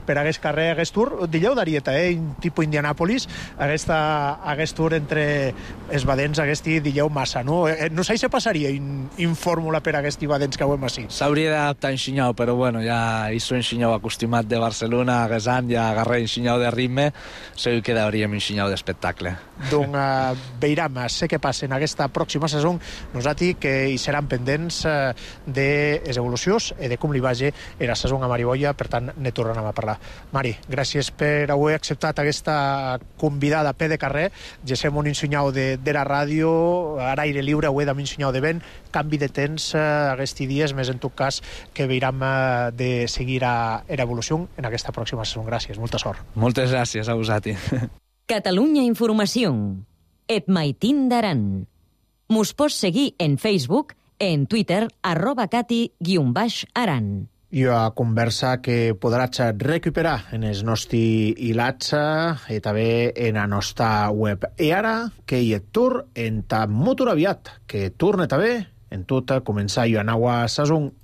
S2: carrer aquest tour, dilleu d'Arieta, tipus Indianàpolis, aquest tour entre els badens, dilleu massa, no? No sé si passaria en fórmula per aquest badens que hem així.
S10: S'hauria d'adaptar en xinyau, però bueno, ja hi soy en xinyau acostumat de Barcelona, Aguesant, ja agarré en xinyau de ritme, segur que quedaríem en xinyau d'espectacle.
S2: Doncs veiram, sé què passa en aquesta pròxima saison, nosaltres que hi seran pendents de les evolucions i de com li vagi la saison a Mariboia, per tant ne tornarem a parlar. Mari, gràcies per haver acceptat aquesta convidada a peu de carrer, gesem un ensenyau de la ràdio, a l'aire lliure, ho he de m'ensenyau de vent, canvi de temps aquests dies, més en tot cas que veiram de seguir l'evolució en aquesta pròxima saison. Gràcies, molta sort.
S10: Moltes gràcies a vosaltres.
S1: Catalunya Informació. Et maitin d'aran. Mos pots seguir en Facebook, en Twitter, @cati_aran.
S2: I una conversa que podràs recuperar en els nostres hilats i també en la nostra web. I ara que hi et tur en ta molt aviat, que torne també en tot començar i anar a saison.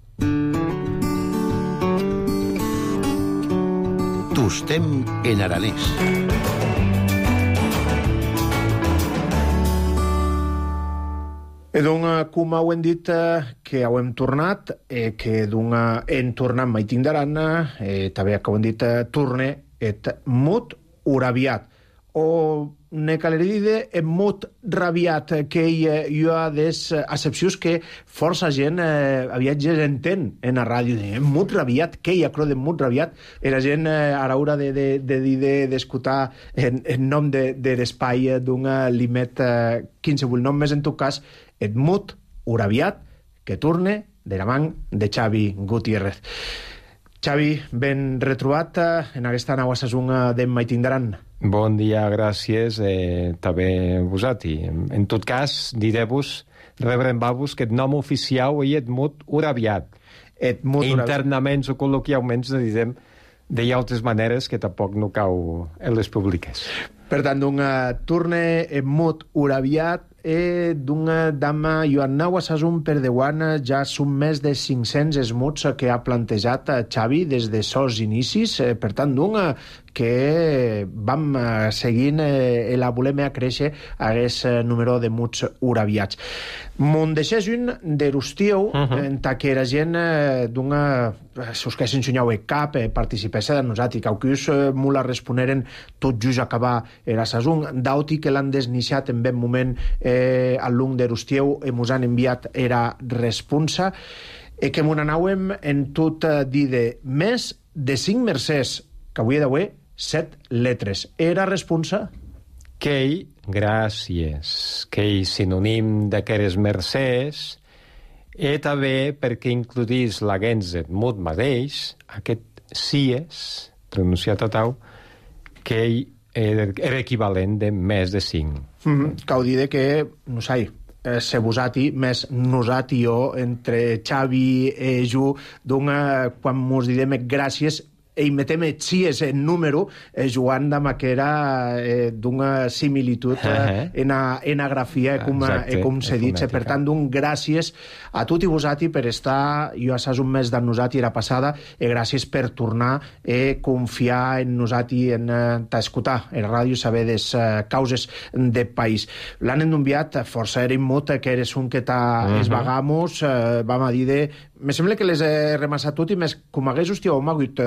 S3: Tostem en aranès.
S2: I doncs, com ho hem dit, que ho hem tornat, que doncs hem tornat maitin d'aran, també que ho hem dit, torne et mut uraviat. O ne caleria dir et mut rabiat, que hi ha des accepcions que força gent aviat ja entén en la ràdio. Mut rabiat, que hi ha cro de mut rabiat? La gent a l'hora d'escoltar en nom de l'espai d'un limet qualsevol nom, més en tot cas et mut uraviat, que torne de la mà de Xavi Gutiérrez. Xavi, ben retrobat en aquesta nova saison d'en maitin d'aran.
S11: Bon dia, gràcies, també vosaltres. En tot cas, diré-vos, rebrem-vos que el nom oficial és Edmut Uraviat. Internament o col·loquialment direm d'altres maneres que tampoc no cau en les públiques.
S2: Per tant, torne Edmut Uraviat d'una dama i una nova saison per Déu ja són més de 500 esmuts que ha plantejat Xavi des de sos inicis. Per tant, que vam seguint la volem a créixer aquest número de muts uraviats. M'on deixés un d'erustiu en que la gent d'una sos que s'ensenyau cap participés de nosaltres, caucus molt la responeren tot just acabar la saison, d'auti que l'han desiniciat en ben moment al lung d'erustiu i mos han enviat era responsa que m'on anàvem en tot dir de més de 5 mercès que avui d'avui 7 letres. Era responsa?
S11: Qu'ei, gràcies, qu'ei sinònim d'aqueres mercès, i també perquè includís l'agens et mut mateix, aquest sies, pronunciat a tau, qu'ei era equivalent de més de 5.
S2: Cau dir que, no sé, se vosati, més nosati jo, entre Xavi i jo, quan mos direm gràcies, i metem xies en número, jugant amb aquera d'una similitud en a grafia, com s'ha dit. Per tant, gràcies a tot i vosaltres per estar, jo a un mes de nosaltres era passada, i gràcies per tornar a confiar en nosaltres, en escoltar en ràdio, saber les causes de país. L'han enviat força era immut, que eres un que esvagamos, vam a dir de... Me sembla que les he remassat tot i més com hagués, hòstia, home, hagut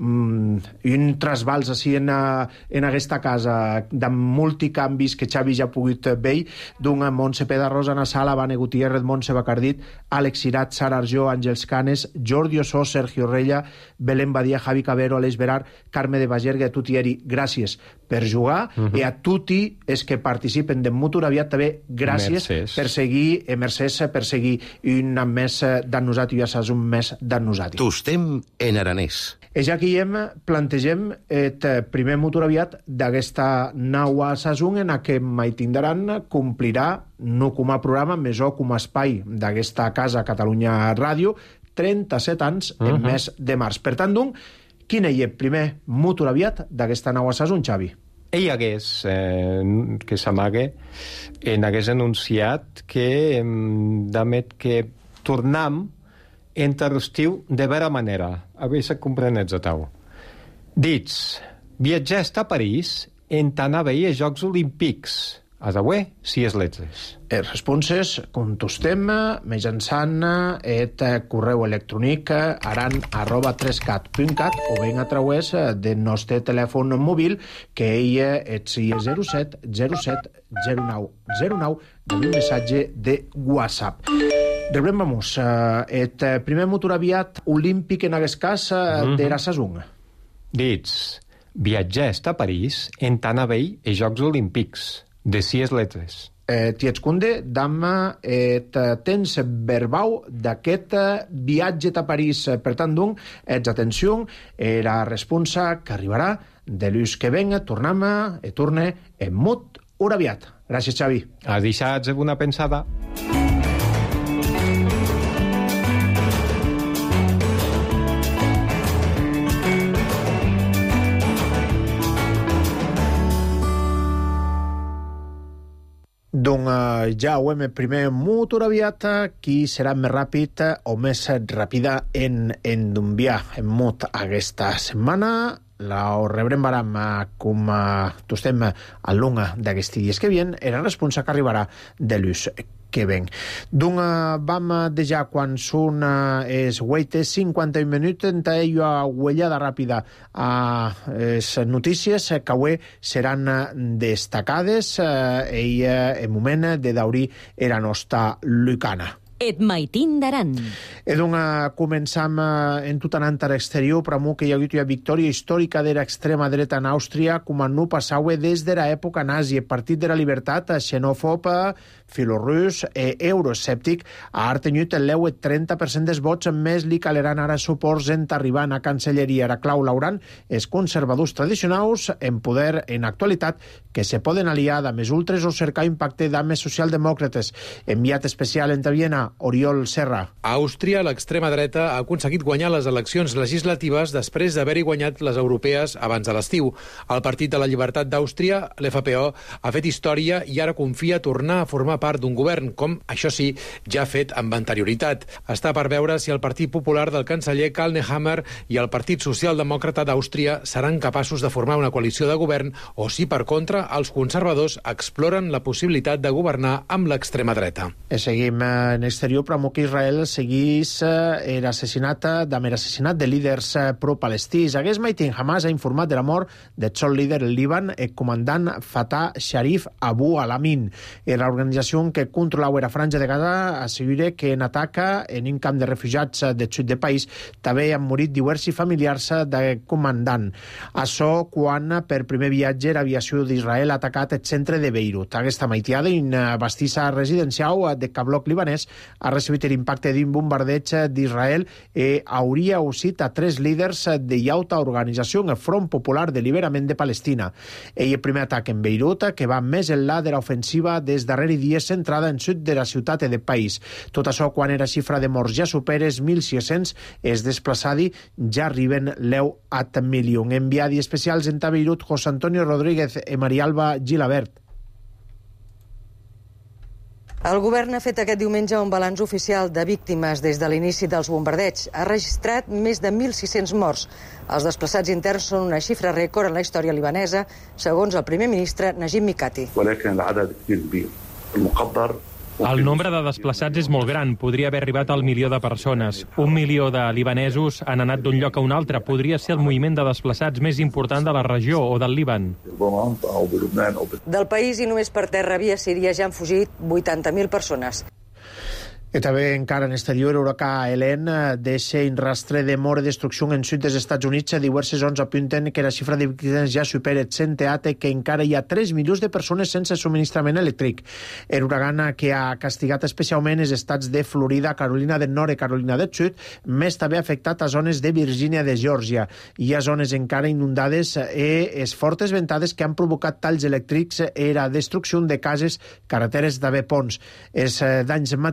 S2: un trasbals així en aquesta casa de multicanvis que Xavi ja ha pogut veure, d'una Montse Pedarrosa, Ana Sala, Vane Gutiérrez, Montse Bacardit, Àlex Sirat, Sara Arjó, Àngels Canes, Jordi Ossó, Sergio Rella, Belén Badia, Javi Cabero, Aleix Berar, Carme de Bagerga, a tutti eri, gràcies per jugar, i a tutti els que participen de Mutur aviat també, gràcies per seguir, mercès per seguir un més de nosaltres, ja saps, un més de nosaltres.
S3: Tostem en aranès.
S2: I ja que plantegem el primer Mutur aviat d'aquesta nova saison en què maitin d'aran complirà, no com a programa, més o com a espai d'aquesta casa Catalunya Ràdio, 37 anys en mes de març. Per tant, quin és el primer Mutur aviat d'aquesta nova saison, Xavi?
S11: Ell hagués, que s'amague, hagués anunciat que damet que tornam entre l'estiu de vera manera, a veure si comprenets a tau. Dits, viatgesta a París en tant a veure els Jocs Olímpics. A d'avui, si és letres.
S2: Els responses contestem mitjançant correu electrònic aran@3cat.cat o ben a través del nostre telèfon mòbil, que és 07 07 09 09 d'un missatge de WhatsApp. Rebrem, vamos, el primer motor aviat olímpic en aquest cas de la saison.
S11: Dits, viatgesta a París en tant a veure els Jocs Olímpics. De 6 letres.
S2: Tietskunde, dama temps verbau d'aquest viatge a París. Per tant, doncs, atenció, la responsa que arribarà de l'ús que venga, tornem i torne en mot hora aviat. Gràcies, Xavi.
S11: Has deixat una pensada.
S2: Doncs ja ho hem el primer motor aviat, qui serà més ràpid o més ràpida en enviar en mot aquesta setmana. La rebrem baram com tostem a l'unga d'aquests dies que vien, era responsa que arribarà de l'ús que ven. Doncs vam deixar quan són els 51 minuts en una uellada ràpida a les notícies que avui seran destacades i el moment de daurir la nostra lucana.
S1: Et maitin d'Aran.
S2: Doncs començam en tot anant a l'exterior, però que hi ha hagut una victòria històrica de l'extrema dreta en Àustria, com no passava des de l'època nazi. El Partit de la Libertat, xenòfob, filorus i euroescèptic, ha tenit el 30% dels vots, més li caleran ara suports en arribant a Cancelleria. Era clau laurant els conservadors tradicionals en poder en actualitat que se poden aliar amb els ultres o cercar impacte d'àmbits socialdemòcrates. Enviat especial entre Viena, Oriol Serra.
S12: A Àustria, l'extrema dreta ha aconseguit guanyar les eleccions legislatives després d'haver-hi guanyat les europees abans de l'estiu. El Partit de la Llibertat d'Àustria, l'FPO, ha fet història i ara confia tornar a formar part d'un govern, com, això sí, ja ha fet amb anterioritat. Està per veure si el Partit Popular del canceller Karl Nehammer i el Partit Socialdemòcrata d'Àustria seran capaços de formar una coalició de govern o si, per contra, els conservadors exploren la possibilitat de governar amb l'extrema dreta.
S2: Seguim en exterior, però que Israel seguís l'assassinat de líders pro-palestins. Aquest matí Hamas ha informat de la mort del sol líder del Líban, el comandant Fatah Sharif Abu Alamin. L'organització que controlava la franja de Gaza assegura que en ataca en un camp de refugiats del sud del país també han morit diversos familiars del comandant. Això quan per primer viatge l'aviació d'Israel ha atacat el centre de Beirut. Aquesta maitiada una bastissa residencial de Cabloc libanès ha recibit l'impacte d'un bombardeig d'Israel i hauria usat a 3 líders de l'alta organització el Front Popular d'Alliberament de Palestina. El primer atac en Beirut, que va més enllà de l'ofensiva des darrers dies centrada en sud de la ciutat i del país. Tot això quan era xifra de morts ja superes 1.600, es desplaçadi ja arriben l'1 milió. Enviadi especials en Beirut, José Antonio Rodríguez i Marialba Gilabert.
S13: El govern ha fet aquest diumenge un balanç oficial de víctimes des de l'inici dels bombardeigs. Ha registrat més de 1.600 morts. Els desplaçats interns són una xifra rècord en la història libanesa, segons el primer ministre Najib Mikati.
S14: El nombre de desplaçats és molt gran. Podria haver arribat al 1 milió de persones. 1 milió de libanesos han anat d'un lloc a un altre. Podria ser el moviment de desplaçats més important de la regió o del Líban.
S13: Del país i només per terra via Síria ja han fugit 80.000 persones.
S2: I també encara en exterior, l'huracà Helene deixa un rastre de mort i destrucció en sud dels Estats Units. Diverses zones apunten que la xifra de víctimes ja supera el centenar, que encara hi ha 3 milions de persones sense subministrament elèctric. El huracà que ha castigat especialment els estats de Florida, Carolina del Nord i Carolina del Sud, més també ha afectat a zones de Virgínia i de Geòrgia. Hi ha zones encara inundades i les fortes ventades que han provocat talls elèctrics i la destrucció de cases, carreteres, també ponts. Els danys materials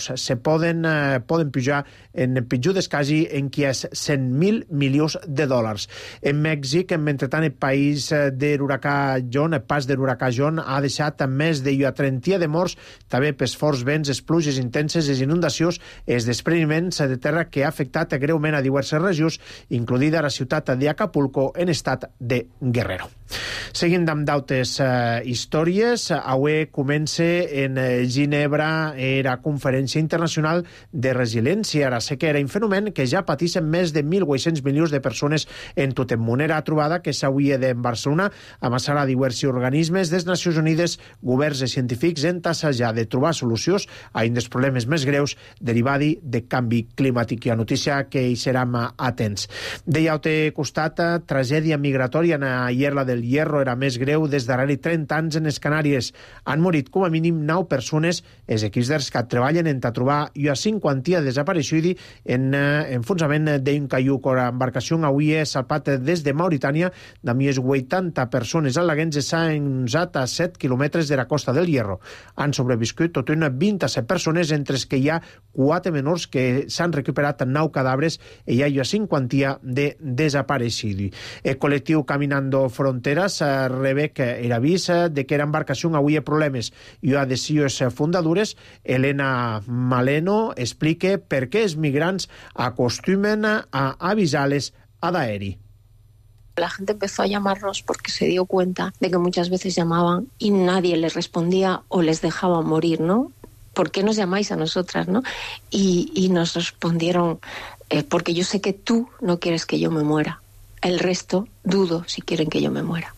S2: se poden pujar en pitjudes quasi en qui és 100.000 milions de dòlars. En Mèxic, mentrestant, el país de l'huracà John, el pas de l'huracà John, ha deixat més de 30 de morts, també pels forts vents, les pluges intenses, les inundacions, els despreniments de terra que ha afectat greument a diverses regions, incloïda la ciutat d'Acapulco, en estat de Guerrero. Seguint amb d'altres històries, avui comença en Ginebra la Conferència Internacional de Resiliència a la sequera, un fenomen que ja pateixen més de 1.800 milions de persones en tot el món. Era trobada que s'hauria de en Barcelona amassarà diversos organismes des Nacions Unides, governs i científics en tassejar de trobar solucions a un dels problemes més greus derivats de canvi climàtic. Hi ha notícia que hi serem atents. D'altre costat, tragèdia migratòria en la Isla del Hierro era més greu des d'ara 30 anys en les Canàries. Han morit com a mínim 9 persones. Els equips de rescat treballen en trobar i a 50 desapareixuts en enfonsament d'un caiuc. L'embarcació avui és salpat des de Mauritània. De més 80 persones al·leguents s'ha enfonsat a 7 quilòmetres de la costa del Hierro. Han sobreviscut tot una 27 persones, entre els que hi ha 4 menors que s'han recuperat 9 cadàvers i hi ha 50 de desapareixuts. El col·lectiu Caminando Fronteras rebec l'avís de que l'embarcació avui ha problemes i ha de les fundadores. Elena Maleno explica per què els migrants acostumen a avisar-les a d'aeri.
S15: La gente empezó a llamarnos porque se dio cuenta de que muchas veces llamaban y nadie les respondía o les dejaba morir, ¿no? ¿Por qué nos llamáis a nosotras, no? Y nos respondieron, porque yo sé que tú no quieres que yo me muera. El resto dudo si quieren que yo me muera.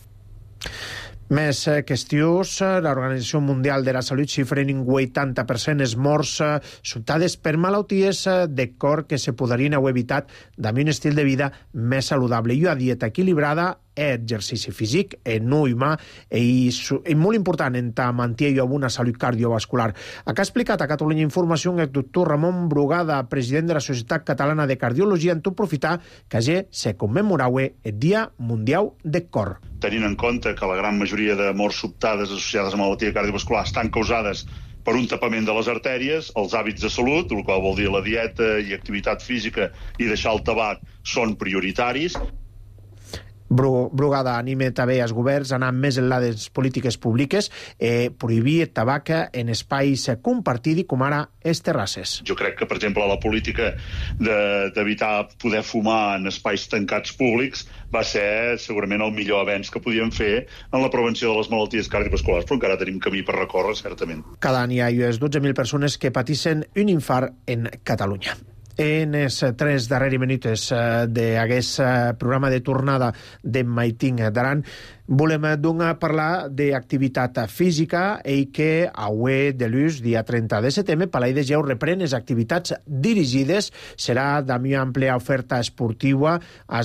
S2: Més qüestions, l'Organització Mundial de la Salut xifra en 80% els morts sobtades per malalties de cor que se podrien haver evitat amb un estil de vida més saludable i una dieta equilibrada, exercici físic, no humà, i molt important en mantenir una salut cardiovascular. Acá ha explicat a Catalunya Informació el doctor Ramon Brugada, president de la Societat Catalana de Cardiologia, en tot aprofitar que ja se commemorava el Dia Mundial de Cor.
S16: Tenint en compte que la gran majoria de morts sobtades associades a malaltia cardiovascular estan causades per un tapament de les artèries, els hàbits de salut, el qual vol dir la dieta i activitat física i deixar el tabac, són prioritaris.
S2: Brugada anima també els governs a anar més enllà de les polítiques públiques, prohibir el tabac en espais compartits com ara les terrasses.
S16: Jo crec que, per exemple, la política d'evitar poder fumar en espais tancats públics va ser segurament el millor avenç que podíem fer en la prevenció de les malalties cardiovasculars, però encara tenim camí per recórrer, certament.
S2: Cada any hi ha 12.000 persones que pateixen un infart en Catalunya. En els 3 darreres minuts d'aquest programa de tornada de Maiting d'Aran volem parlar d'activitat física i que avui de l'ús, dia 30 de setembre, Palau de Geu reprèn les activitats dirigides. Serà de més àmplia oferta esportiva,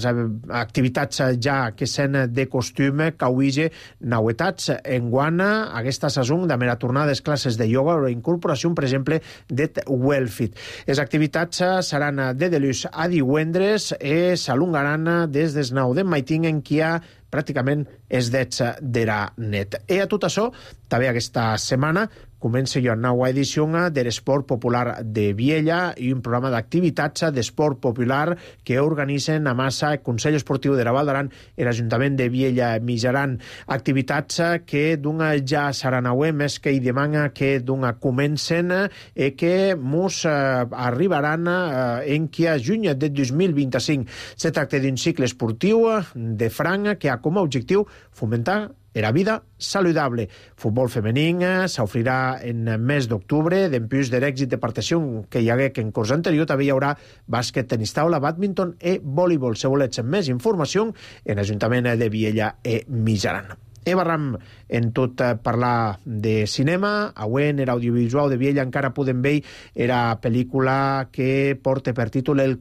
S2: activitats ja que són de costum, cauige, novetats enguany aquesta saison de la tornada de classes de ioga o incorporació, per exemple, de Wellfit. Les activitats seran de dilluns a divendres i s'alongaran des del 9 de Maiting, en què hi ha pràcticament els drets de la net. I a tot això, també aquesta setmana, comença una nova edició de l'Esport Popular de Viella i un programa d'activitats d'esport popular que organitzen a massa el Consell Esportiu de la Val d'Aran i l'Ajuntament de Viella Mijaran. Activitats que ja seran avui, més que hi demana que comencen i que mos arribaran en que a juny de 2025. Se tracta d'un cicle esportiu de franc que ha com a objectiu fomentar la vida saludable. Futbol femení s'oferirà en mes d'octubre, d'empús de l'èxit de partició que hi hagué en curs anterior. També hi haurà bàsquet, tenis taula, bàdminton i voleibol. Si voleu més informació, en l'Ajuntament de Viella i Mijaran. I barram en tot parlar de cinema. Avui en l'audiovisual de Viella encara podem veure la pel·lícula que porta per títol El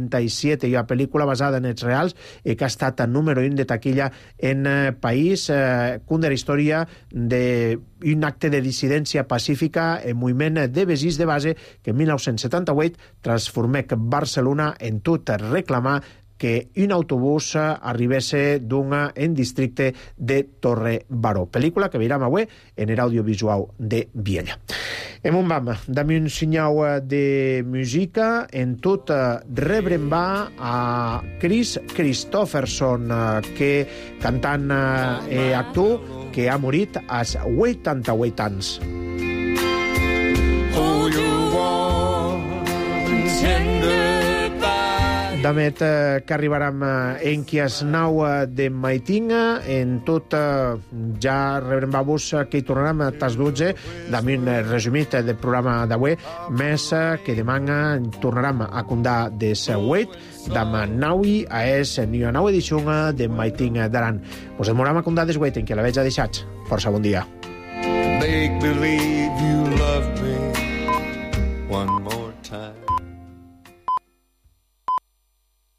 S2: 47, una pel·lícula basada en fets reals i que ha estat número 1 de taquilla en país, conta la història d'un acte de dissidència pacífica en moviment de besís de base que en 1978 transformà Barcelona en tot reclamar que un autobús arribesse d'una en districte de Torre Baró. Pel·lícula que veiram avui en l'audiovisual de Viella. En un vam, dami un sinyau de música, en tot rebrem va a Chris Christopherson, que cantant i actor que ha morit als 88 anys. Damet que arribarem en qui es nau de Maitinga, en tot ja rebrem vos que hi tornarem a tas 12, dami un resumit del programa d'avui, més que demà tornarem a condar des 8, demà naui a és una nova edició de Maitinga d'Aran. Us demorem a condar des 8, en què la veig a deixats. Força bon dia. Make believe